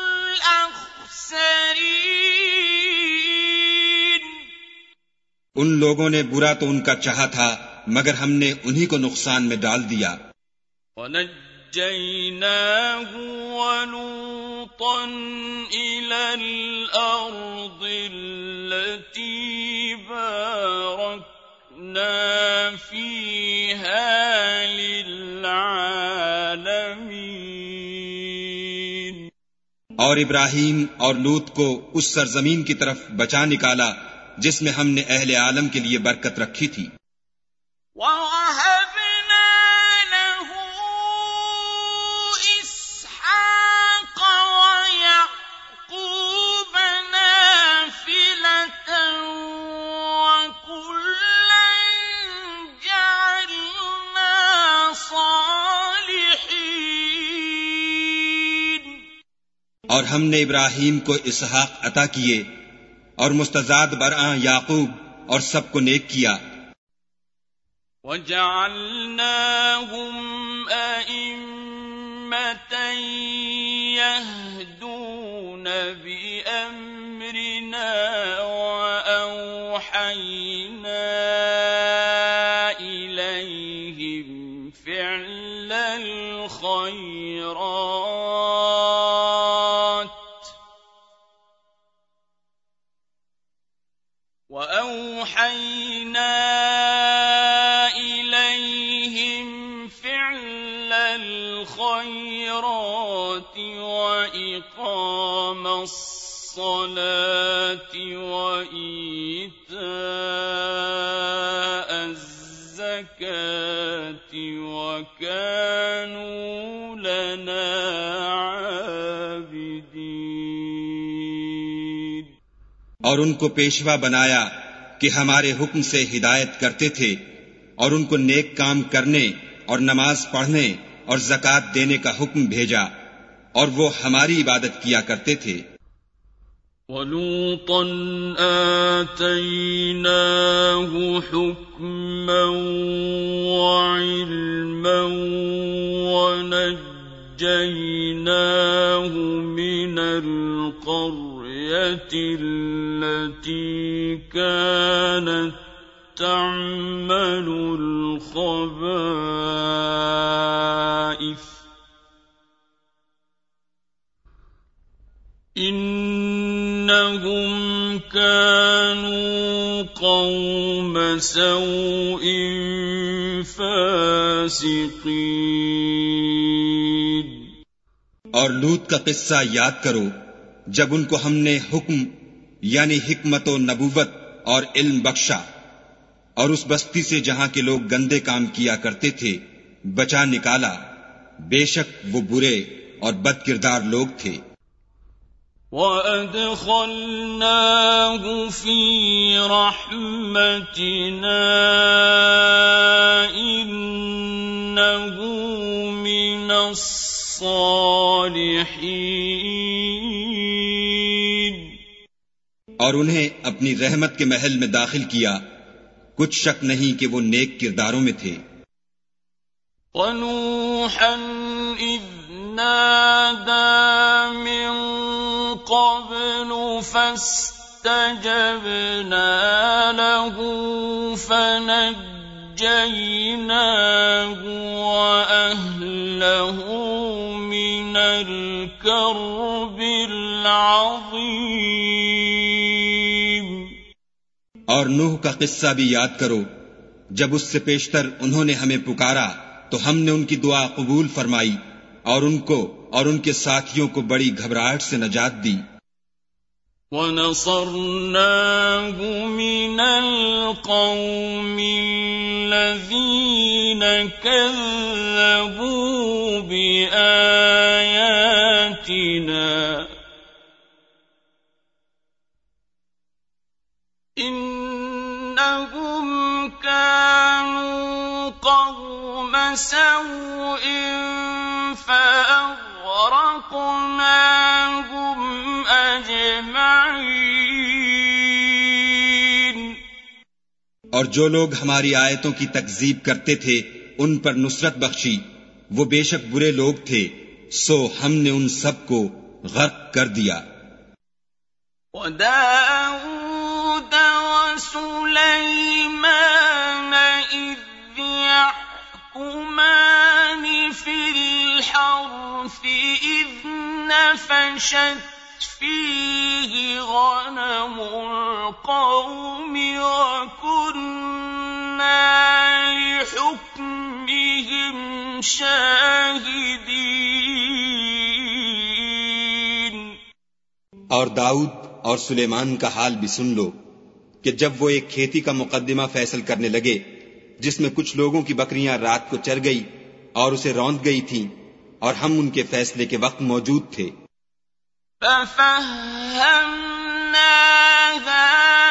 Speaker 1: الْأَخْسَرِينَ۔
Speaker 2: ان لوگوں نے برا تو ان کا چاہا تھا مگر ہم نے انہی کو نقصان میں ڈال دیا۔
Speaker 1: وَنَجَّيْنَاهُ وَلُوطًا إِلَى الْأَرْضِ الَّتِي بَارَكْنَا فِيهَا لِلْعَالَمِينَ۔
Speaker 2: اور ابراہیم اور لوط کو اس سرزمین کی طرف بچا نکالا جس میں ہم نے اہل عالم کے لیے برکت رکھی تھی۔
Speaker 1: وَوَهَبْنَا لَهُ إِسْحَاقَ وَيَعْقُوبَ نَافِلَةً وَكُلًّا جَعَلْنَا صَالِحِينَ۔
Speaker 2: اور ہم نے ابراہیم کو اسحاق عطا کیے اور مستزاد برآں یعقوب اور سب کو نیک کیا۔
Speaker 1: وَجَعَلْنَاهُمْ أَئِمَّةً يَهْدُونَ بِأَمْرِنَا وَأَوْحَيْنَا إِلَيْهِمْ فِعْلَ الْخَيْرَاتِ وَإِقَامَ الصَّلَاةِ وَإِيتَاءَ الزَّكَاةِ وَكَانُوا لَنَا عَابِدِينَ۔
Speaker 2: اور ان کو پیشوا بنایا کہ ہمارے حکم سے ہدایت کرتے تھے اور ان کو نیک کام کرنے اور نماز پڑھنے اور زکوٰۃ دینے کا حکم بھیجا اور وہ ہماری عبادت کیا کرتے تھے۔
Speaker 1: وَلُوطًا آتَيْنَاهُ حُكْمًا وَعِلْمًا وَنَجَّيْنَاهُ مِنَ الْقَرْيَةِ الَّتِي كَانَتْ تَعْمَلُ الْخَبَائِثَ إِنَّهُمْ كَانُوا قَوْمَ سَوْءٍ فَاسِقِينَ۔
Speaker 2: اور لوط کا قصہ یاد کرو جب ان کو ہم نے حکم یعنی حکمت و نبوت اور علم بخشا اور اس بستی سے جہاں کے لوگ گندے کام کیا کرتے تھے بچا نکالا، بے شک وہ برے اور بد کردار لوگ تھے۔
Speaker 1: وَأَدْخَلْنَاهُ فِي رَحْمَتِنَا إِنَّهُ مِنَ الصَّالِحِينَ۔
Speaker 2: اور انہیں اپنی رحمت کے محل میں داخل کیا، کچھ شک نہیں کہ وہ نیک کرداروں میں تھے۔
Speaker 1: وَنُوحًا إِذْ نَادَى مِن قَبْلُ فَاسْتَجَبْنَا لَهُ فَنَجَّيْنَاهُ وَأَهْلَهُ مِنَ الْكَرْبِ الْعَظِيمِ۔
Speaker 2: اور نوح کا قصہ بھی یاد کرو جب اس سے پیشتر انہوں نے ہمیں پکارا تو ہم نے ان کی دعا قبول فرمائی اور ان کو اور ان کے ساتھیوں کو بڑی گھبراہٹ سے نجات دی۔
Speaker 1: وَنَصَرْنَاهُ مِنَ الْقَوْمِ الَّذِينَ كَذَّبُوا بِآيَاتِنَا إِنَّهُمْ كَانُوا قَوْمَ سَوْءٍ فَأَغْرَقْنَاهُمْ أَجْمَعِينَ۔
Speaker 2: اور جو لوگ ہماری آیتوں کی تکذیب کرتے تھے ان پر نصرت بخشی، وہ بے شک برے لوگ تھے، سو ہم نے ان سب کو غرق کر دیا۔
Speaker 1: وَدَاوُودَ وَسُلَيْمَانَ إِذْ يَحْكُمَانِ فِي الْحَرْثِ إِذْ نفشت فيه غنم القوم وكنا لحكمهم شاهدين۔
Speaker 2: اور داؤد اور سلیمان کا حال بھی سن لو کہ جب وہ ایک کھیتی کا مقدمہ فیصل کرنے لگے جس میں کچھ لوگوں کی بکریاں رات کو چر گئی اور اسے روند گئی تھیں اور ہم ان کے فیصلے کے وقت موجود تھے،
Speaker 1: فَفَهَّمْنَاهَا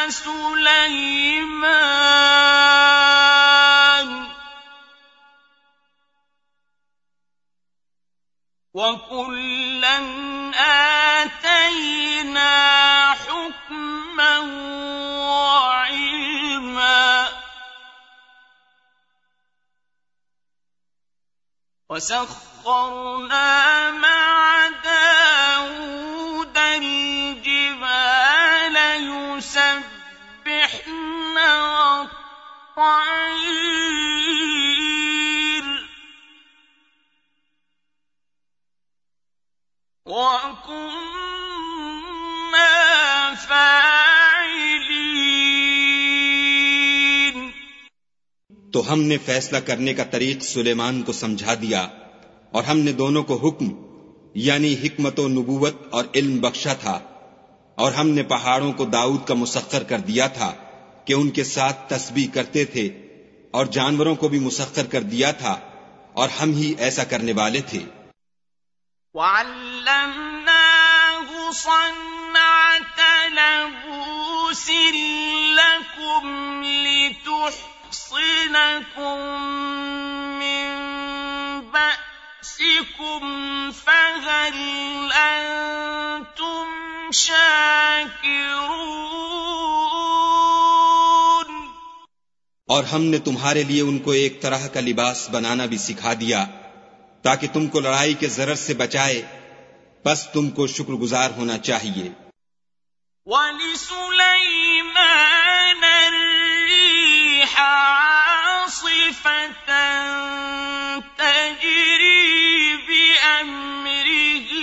Speaker 1: سُلَيْمَانَ وَكُلًّا آتَيْنَا حُكْمًا وَعِلْمًا وَسَخَّرْنَا مَعَ دَاوُودَ الْجِبَالَ يُسَبِّحْنَ وَالطَّيْرَ وَكُنَّا فَاعِلِينَ۔
Speaker 2: تو ہم نے فیصلہ کرنے کا طریق سلیمان کو سمجھا دیا اور ہم نے دونوں کو حکم یعنی حکمت و نبوت اور علم بخشا تھا، اور ہم نے پہاڑوں کو داؤد کا مسخر کر دیا تھا کہ ان کے ساتھ تسبیح کرتے تھے، اور جانوروں کو بھی مسخر کر دیا تھا، اور ہم ہی ایسا کرنے والے تھے۔
Speaker 1: وَعَلَّمْنَاهُ صَنْعَةَ لَبُوسٍ لَكُمْ لِتُحْصِنَكُمْ مِنْ بَأْسِكُمْ فَهَلْ أَنْتُمْ شَاكِرُونَ۔
Speaker 2: اور ہم نے تمہارے لیے ان کو ایک طرح کا لباس بنانا بھی سکھا دیا تاکہ تم کو لڑائی کے ضرر سے بچائے، بس تم کو شکر گزار ہونا چاہیے۔
Speaker 1: وَلِسُلَيْمَانَ الرِّيحَ عَاصِفَةً تَجْرِي بِأَمْرِهِ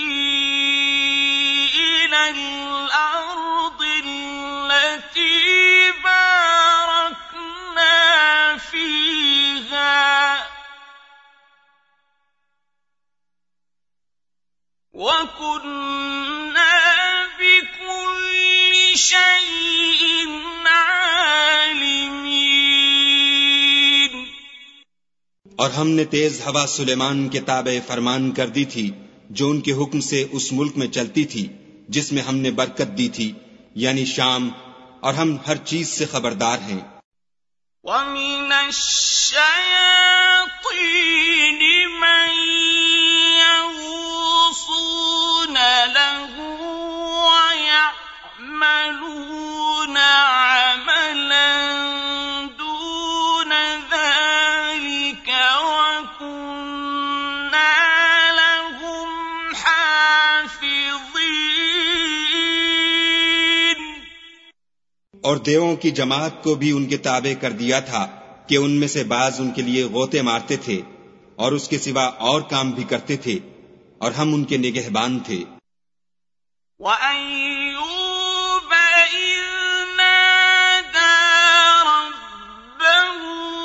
Speaker 1: إِلَى الْأَرْضِ الَّتِي بَارَكْنَا فِيهَا وَكُنَّا بِكُلِّ شَيْءٍ عَالِمِينَ۔
Speaker 2: اور ہم نے تیز ہوا سلیمان کے تابع فرمان کر دی تھی جو ان کے حکم سے اس ملک میں چلتی تھی جس میں ہم نے برکت دی تھی یعنی شام، اور ہم ہر چیز سے خبردار ہیں۔
Speaker 1: وَمِنَ الشَّيَاطِينِ مَن يَغُوصُونَ لَهُ وَيَعْمَلُونَ عَمَلًا دُونَ ذَلِكَ وَكُنَّا لَهُمْ حَافِظِينَ۔
Speaker 2: اور دیووں کی جماعت کو بھی ان کے تابع کر دیا تھا کہ ان میں سے بعض ان کے لیے غوطے مارتے تھے اور اس کے سوا اور کام بھی کرتے تھے، اور ہم ان کے نگہبان تھے۔
Speaker 1: وَأَيُّوبَ إِذْ نَادَىٰ رَبَّهُ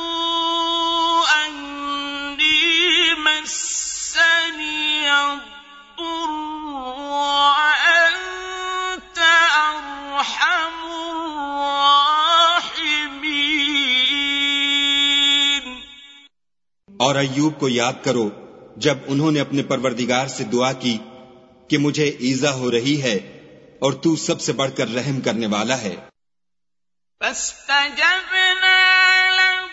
Speaker 1: أَنِّي مَسَّنِيَ الضُّرُّ وَأَنْتَ أَرْحَمُ الرَّاحِمِينَ۔
Speaker 2: اور ایوب کو یاد کرو جب انہوں نے اپنے پروردگار سے دعا کی کہ مجھے ایذا ہو رہی ہے اور تو سب سے بڑھ کر رحم کرنے والا ہے۔
Speaker 1: فَاسْتَجَبْنَا لَهُ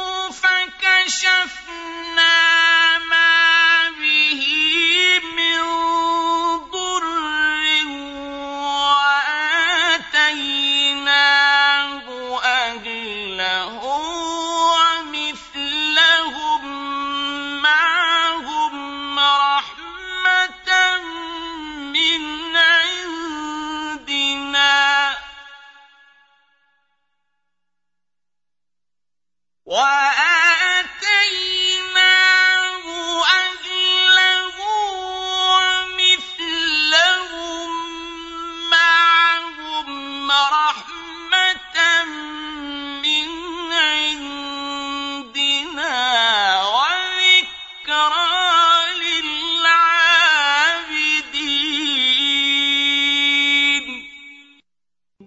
Speaker 1: فَكَشَفْنَا مَا بِهِ مِنْ ضُرٍّ وَآتَيْنَاهُ أَهْلَهُ وَمِثْلَهُمْ مَعَهُمْ رَحْمَةً مِّنْ عِنْدِنَا وَآتَيْنَاهُمْ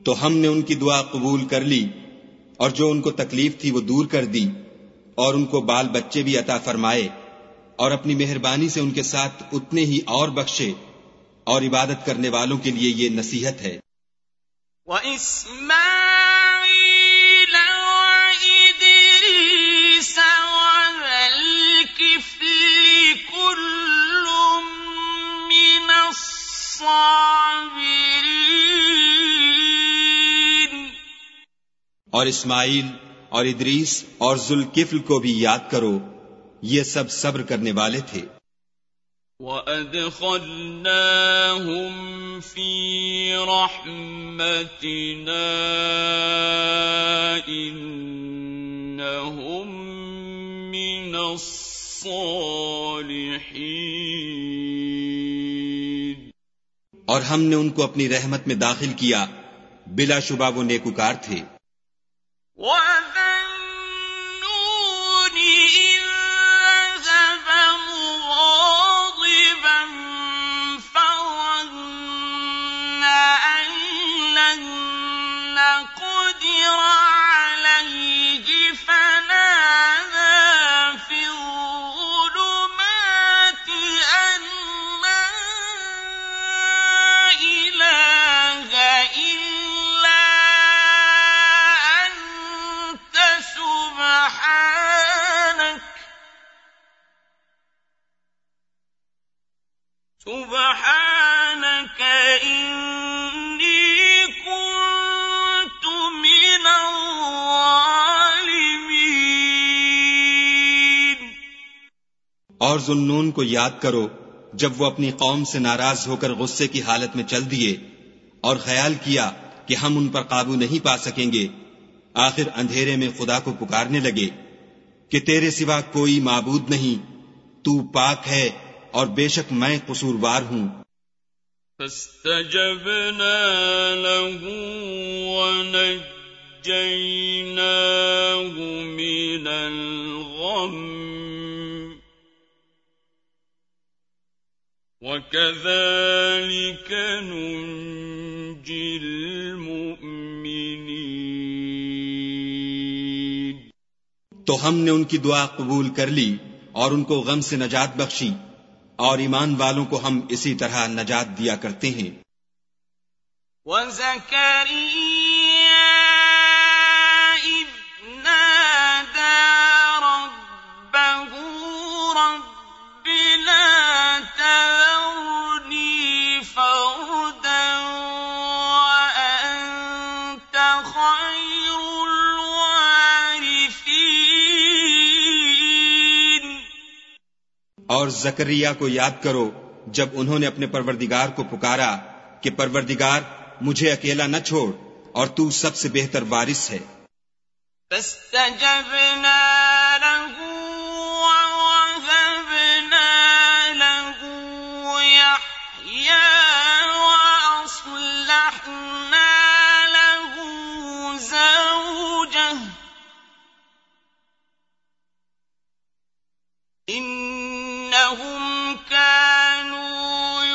Speaker 2: تو ہم نے ان کی دعا قبول کر لی اور جو ان کو تکلیف تھی وہ دور کر دی، اور ان کو بال بچے بھی عطا فرمائے، اور اپنی مہربانی سے ان کے ساتھ اتنے ہی اور بخشے، اور عبادت کرنے والوں کے لیے یہ نصیحت ہے۔
Speaker 1: وَإِسْمَاعِيلَ وَإِدْرِيسَ وَذَا الْكِفْلِ كُلٌّ مِّنَ الصَّابِرِينَ۔
Speaker 2: اور اسماعیل اور ادریس اور ذوالکفل کو بھی یاد کرو، یہ سب صبر کرنے والے تھے۔
Speaker 1: وَأَدْخَلْنَاهُمْ فِي رَحْمَتِنَا إِنَّهُمْ مِنَ الصَّالِحِينَ۔
Speaker 2: اور ہم نے ان کو اپنی رحمت میں داخل کیا، بلا شبہ وہ نیکوکار تھے۔
Speaker 1: وَذَا النُّونِ إِذ ذَهَبَ مُغَاضِبًا فَظَنَّ أَن لَّن نَّقْدِرَ عَلَيْهِ فَنَادَىٰ فِي الظُّلُمَاتِ أَن لَّا إِلَٰهَ إِلَّا أَنتَ سُبْحَانَكَ إِنِّي كُنتُ مِنَ الظَّالِمِينَ۔
Speaker 2: اور ذوالنون کو یاد کرو جب وہ اپنی قوم سے ناراض ہو کر غصے کی حالت میں چل دیے اور خیال کیا کہ ہم ان پر قابو نہیں پا سکیں گے، آخر اندھیرے میں خدا کو پکارنے لگے کہ تیرے سوا کوئی معبود نہیں، تو پاک ہے اور بے شک میں قصوروار ہوں۔
Speaker 1: فاستجبنا له ونجيناه من الغم وكذلك ننجي المؤمنين۔
Speaker 2: تو ہم نے ان کی دعا قبول کر لی اور ان کو غم سے نجات بخشی، اور ایمان والوں کو ہم اسی طرح نجات دیا کرتے ہیں۔
Speaker 1: وَزَكَرِيَّا إِذْ نَادَىٰ رَبَّهُ رَبِّ لَا تَذَرْنِي فَرْدًا وَأَنتَ خَيْرُ الْوَارِثِينَ۔
Speaker 2: اور زکریا کو یاد کرو جب انہوں نے اپنے پروردگار کو پکارا کہ پروردگار مجھے اکیلا نہ چھوڑ، اور تو سب سے بہتر وارث ہے۔
Speaker 1: فاستجبنا له ووهبنا له يحيى وأصلحنا له زوجه إنهم كانوا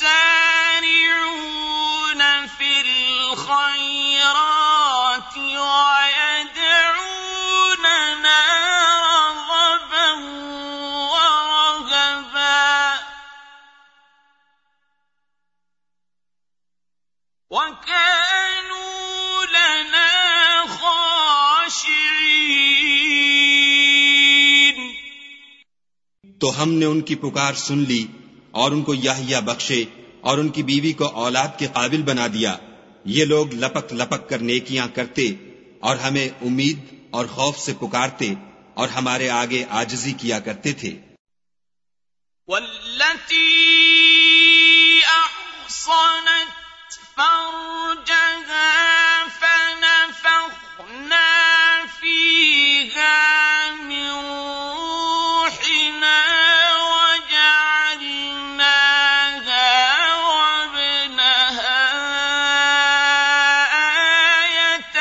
Speaker 1: يسارعون في الخيرات ويدعوننا رغبا ورهبا وكانوا لنا خاشعين۔
Speaker 2: تو ہم نے ان کی پکار سن لی اور ان کو یحییٰ بخشے اور ان کی بیوی کو اولاد کے قابل بنا دیا۔ یہ لوگ لپک لپک کر نیکیاں کرتے اور ہمیں امید اور خوف سے پکارتے اور ہمارے آگے عاجزی کیا کرتے تھے۔
Speaker 1: والتي أحصنت فرجها فنفخنا فيها من روحنا وجعلناها وابنها آية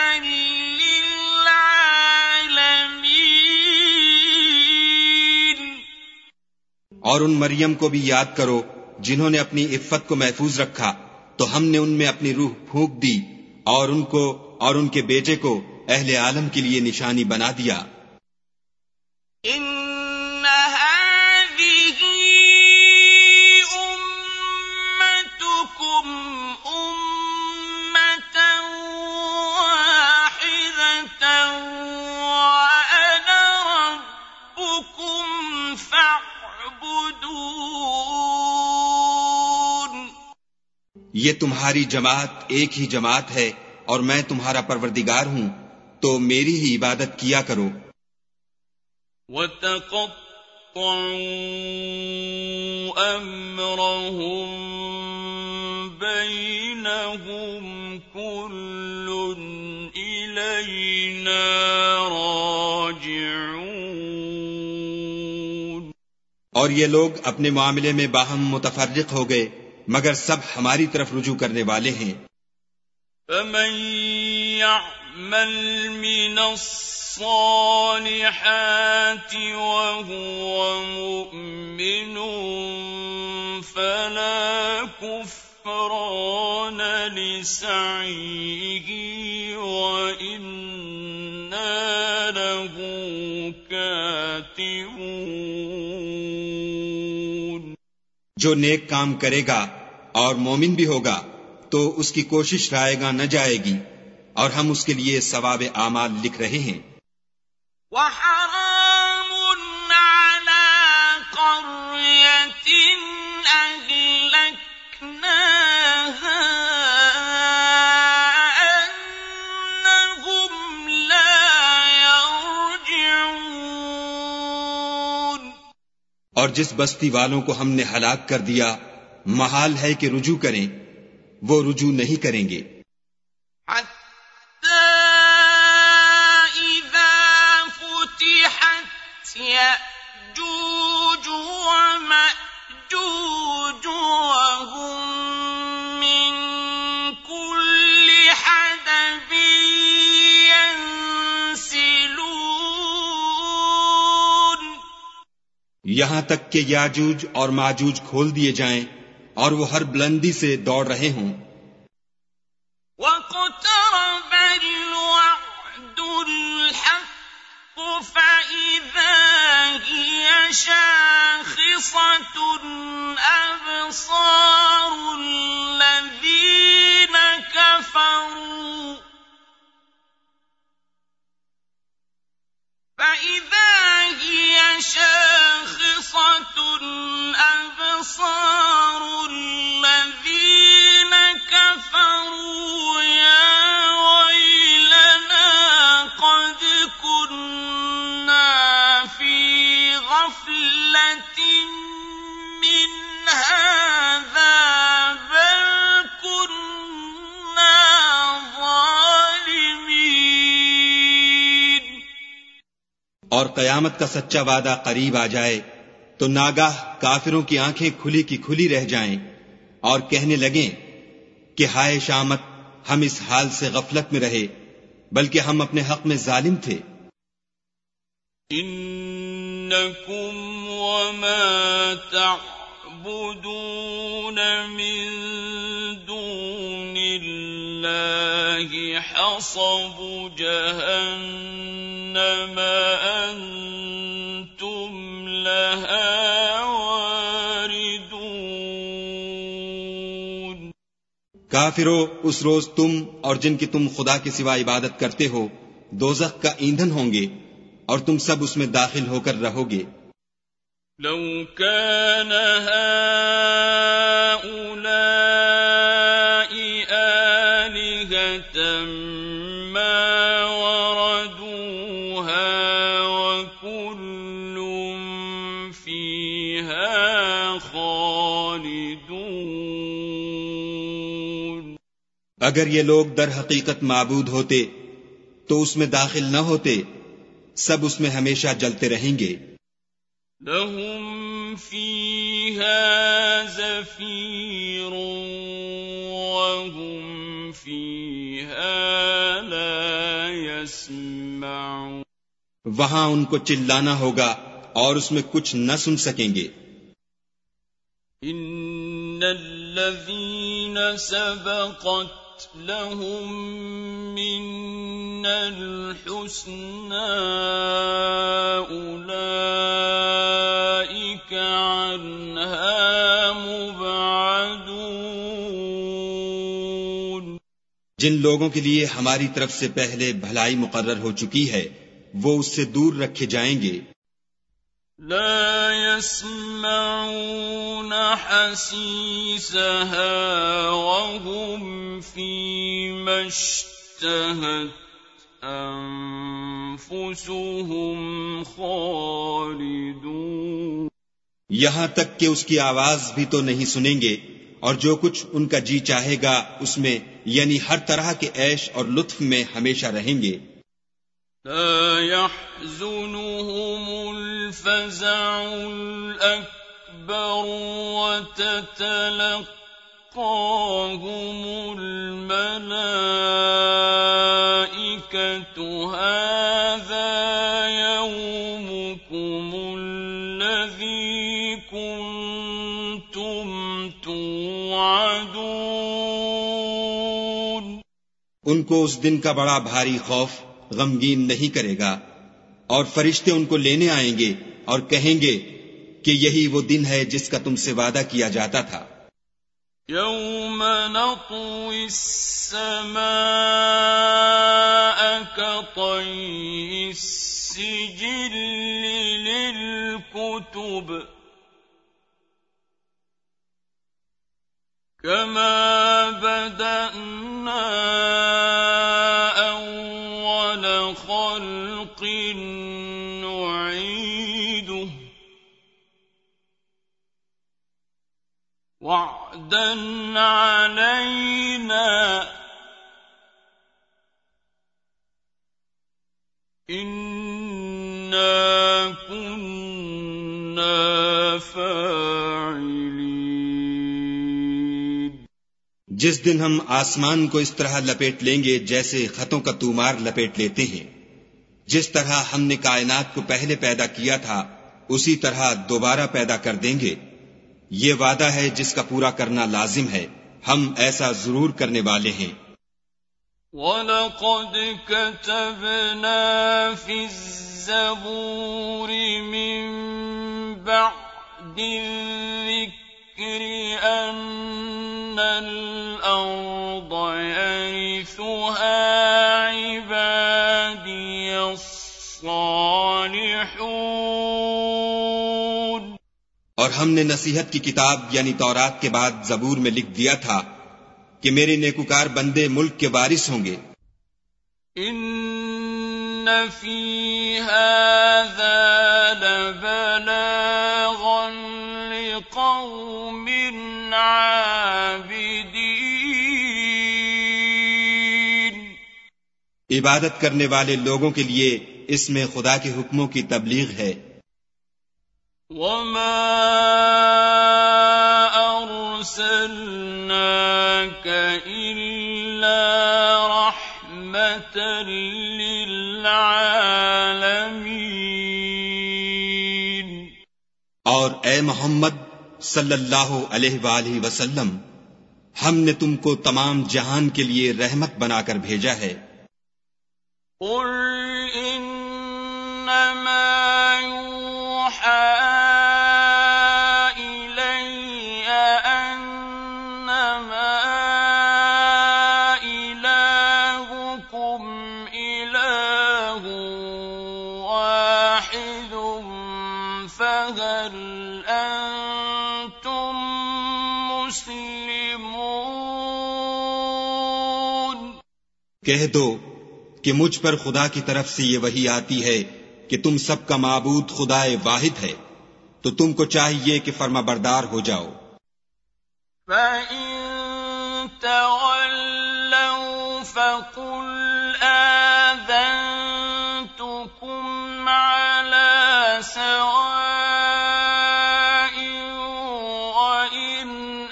Speaker 1: للعالمين۔
Speaker 2: اور ان مریم کو بھی یاد کرو جنہوں نے اپنی عفت کو محفوظ رکھا، تو ہم نے ان میں اپنی روح پھونک دی اور ان کو اور ان کے بیٹے کو اہل عالم کے لیے نشانی بنا دیا۔
Speaker 1: ان هذه امتكم امة واحدة وانا ربكم فاعبدون۔
Speaker 2: یہ تمہاری جماعت ایک ہی جماعت ہے اور میں تمہارا پروردگار ہوں، تو میری ہی عبادت کیا کرو۔
Speaker 1: وَتَقَطَّعُوا أَمْرَهُم بَيْنَهُمْ كُلٌّ إِلَيْنَا رَاجِعُونَ۔
Speaker 2: اور یہ لوگ اپنے معاملے میں باہم متفرق ہو گئے، مگر سب ہماری طرف رجوع کرنے والے ہیں۔
Speaker 1: فَمَن يَعْمَلْ مِنَ الصَّالِحَاتِ وَهُوَ مُؤْمِنٌ فَلَا كُفْرَانَ لِسَعْيِهِ وَإِنَّا لَهُ كَاتِبُونَ۔
Speaker 2: جو نیک کام کرے گا اور مومن بھی ہوگا تو اس کی کوشش رائے گا نہ جائے گی، اور ہم اس کے لیے ثواب اعمال لکھ رہے ہیں۔
Speaker 1: وَحَرَامٌ عَلَىٰ قَرْيَةٍ أَهْلَكْنَاهَا أَنَّهُمْ لَا يَرْجِعُونَ۔
Speaker 2: اور جس بستی والوں کو ہم نے ہلاک کر دیا، محال ہے کہ رجوع کریں، وہ رجوع نہیں کریں گے۔
Speaker 1: يَأْجُوجُ وَمَأْجُوجُ وَهُم مِّن كُلِّ حَدَبٍ يَنسِلُونَ۔
Speaker 2: یہاں تک کہ یاجوج اور ماجوج کھول دیے جائیں اور وہ ہر بلندی سے دوڑ رہے ہوں۔
Speaker 1: وَاقْتَرَبَ الْوَعْدُ الْحَقُّ فَإِذَا هِيَ شَاخِصَةٌ أَبْصَارُ الَّذِينَ كَفَرُوا فَإِذَا هِيَ شَاخِصَةٌ أَبْصَارُ الَّذِينَ كَفَرُوا يَا وَيْلَنَا قَدْ كُنَّا فِي غَفْلَةٍ مِّنْ هَٰذَا بَلْ كُنَّا ظَالِمِينَ۔
Speaker 2: اور قیامت کا سچا وعدہ قریب آ جائے تو ناگاہ کافروں کی آنکھیں کھلی کی کھلی رہ جائیں اور کہنے لگیں کہ ہائے شامت، ہم اس حال سے غفلت میں رہے، بلکہ ہم اپنے حق میں ظالم تھے۔
Speaker 1: إِنَّكُمْ وَمَا تَعْبُدُونَ مِن دُونِ اللَّهِ حَصَبُ جَهَنَّمَ أَنتُمْ لَهَا وَارِدُونَ۔
Speaker 2: کافرو، اس روز تم اور جن کی تم خدا کے سوا عبادت کرتے ہو دوزخ کا ایندھن ہوں گے، اور تم سب اس میں داخل ہو کر رہو گے۔
Speaker 1: لو كان هؤلاء آلهة ما وردوها وكل فيها خالدون۔
Speaker 2: اگر یہ لوگ در حقیقت معبود ہوتے تو اس میں داخل نہ ہوتے، سب اس میں ہمیشہ جلتے رہیں گے۔
Speaker 1: لهم فيها زفير وهم فيها لا يسمعون۔
Speaker 2: وہاں ان کو چلانا ہوگا اور اس میں کچھ نہ سن سکیں گے۔
Speaker 1: ان الذين سبقت لهم من الحسنى أولئك عنها مبعدون.
Speaker 2: جن لوگوں کے لیے ہماری طرف سے پہلے بھلائی مقرر ہو چکی ہے وہ اس سے دور رکھے جائیں گے.
Speaker 1: لا يسمعون حسيسها وهم فيما اشتهت أنفسهم خالدون.
Speaker 2: یہاں تک کہ اس کی آواز بھی تو نہیں سنیں گے اور جو کچھ ان کا جی چاہے گا اس میں یعنی ہر طرح کے عیش اور لطف میں ہمیشہ رہیں گے.
Speaker 1: لا يحزنهم الفزع الأكبر وتتلقاهم الملائكة هذا يومكم الذي كنتم توعدون.
Speaker 2: ان کو اس دن کا بڑا بھاری خوف غمگین نہیں کرے گا اور فرشتے ان کو لینے آئیں گے اور کہیں گے کہ یہی وہ دن ہے جس کا تم سے وعدہ کیا جاتا تھا.
Speaker 1: یوم نطوی السماء کطی السجل للکتب کما بدأنا خلق نعيده وعدا علينا إنا كنا فاعلين.
Speaker 2: جس دن ہم آسمان کو اس طرح لپیٹ لیں گے جیسے خطوں کا تومار لپیٹ لیتے ہیں. جس طرح ہم نے کائنات کو پہلے پیدا کیا تھا اسی طرح دوبارہ پیدا کر دیں گے. یہ وعدہ ہے جس کا پورا کرنا لازم ہے. ہم ایسا ضرور کرنے والے ہیں.
Speaker 1: وَلَقَدْ كَتَبْنَا فِي الزَّبُورِ مِن بَعْدِ الذِّكْرِ أَنَّ الْأَرْضَ يَرِثُهَا عِبَادِيَ الصَّالِحُونَ.
Speaker 2: اور ہم نے نصیحت کی کتاب یعنی تورات کے بعد زبور میں لکھ دیا تھا کہ میرے نیکوکار بندے ملک کے وارث ہوں گے.
Speaker 1: ان فی هذا لبلاغا لقوم عابدین.
Speaker 2: عبادت کرنے والے لوگوں کے لیے اس میں خدا کے حکموں کی تبلیغ ہے.
Speaker 1: وما أرسلناك إلا رحمة للعالمين.
Speaker 2: اور اے محمد صلی اللہ علیہ وآلہ وسلم ہم نے تم کو تمام جہان کے لیے رحمت بنا کر بھیجا ہے.
Speaker 1: قل انما يوحى
Speaker 2: کہہ دو کہ مجھ پر خدا کی طرف سے یہ وحی آتی ہے کہ تم سب کا معبود خدا واحد ہے تو تم کو چاہیے کہ فرما بردار ہو جاؤ.
Speaker 1: فَإِن تَوَلَّوْا فَقُلْ آذَنْتُكُمْ عَلَى سَوَاءٍ وَإِنْ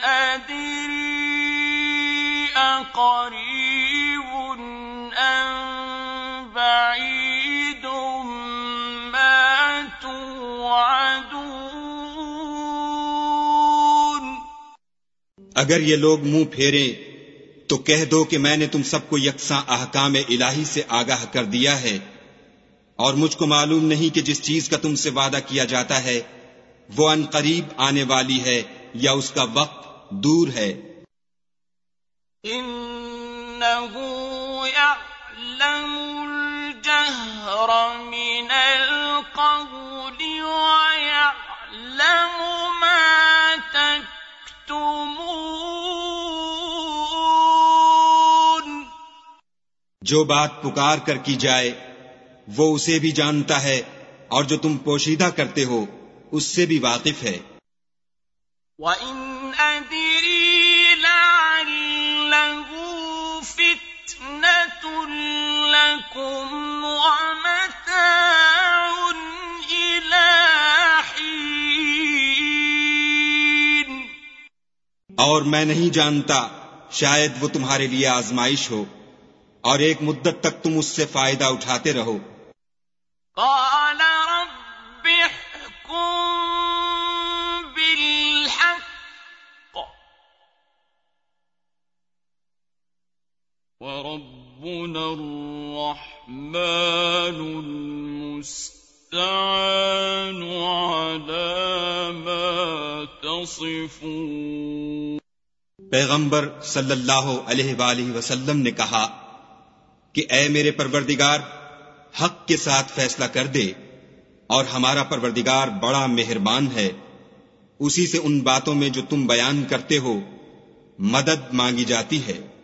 Speaker 1: أَدْرِي أَقَرِيبٌ أَمْ بَعِيدٌ مَا تُوعَدُونَ.
Speaker 2: اگر یہ لوگ منہ پھیریں تو کہہ دو کہ میں نے تم سب کو یکساں احکام الہی سے آگاہ کر دیا ہے، اور مجھ کو معلوم نہیں کہ جس چیز کا تم سے وعدہ کیا جاتا ہے وہ ان قریب آنے والی ہے یا اس کا وقت دور ہے۔
Speaker 1: إِنَّهُ يَعْلَمُ الْجَهْرَ مِنَ الْقَوْلِ وَيَعْلَمُ مَا تَكْتُمُونَ۔
Speaker 2: جو بات پکار کر کی جائے وہ اسے بھی جانتا ہے، اور جو تم پوشیدہ کرتے ہو اس سے بھی واقف ہے۔
Speaker 1: وَإِنْ أَدْرِي لَعَلَّهُ فِتْنَةٌ لَكُمْ وَمَتَاعٌ إِلَىٰ حِينٍ۔
Speaker 2: اور میں نہیں جانتا، شاید وہ تمہارے لیے آزمائش ہو، اور ایک مدت تک تم اس سے فائدہ اٹھاتے رہو۔
Speaker 1: قَالَ رَبِّ احْكُم بِالْحَقِّ وَرَبُّنَا الرَّحْمَٰنُ الْمُسْتَعَانُ عَلَىٰ مَا تَصِفُونَ۔
Speaker 2: پیغمبر صلی اللہ علیہ وآلہ وسلم نے کہا کہ اے میرے پروردگار، حق کے ساتھ فیصلہ کر دے، اور ہمارا پروردگار بڑا مہربان ہے، اسی سے ان باتوں میں جو تم بیان کرتے ہو مدد مانگی جاتی ہے۔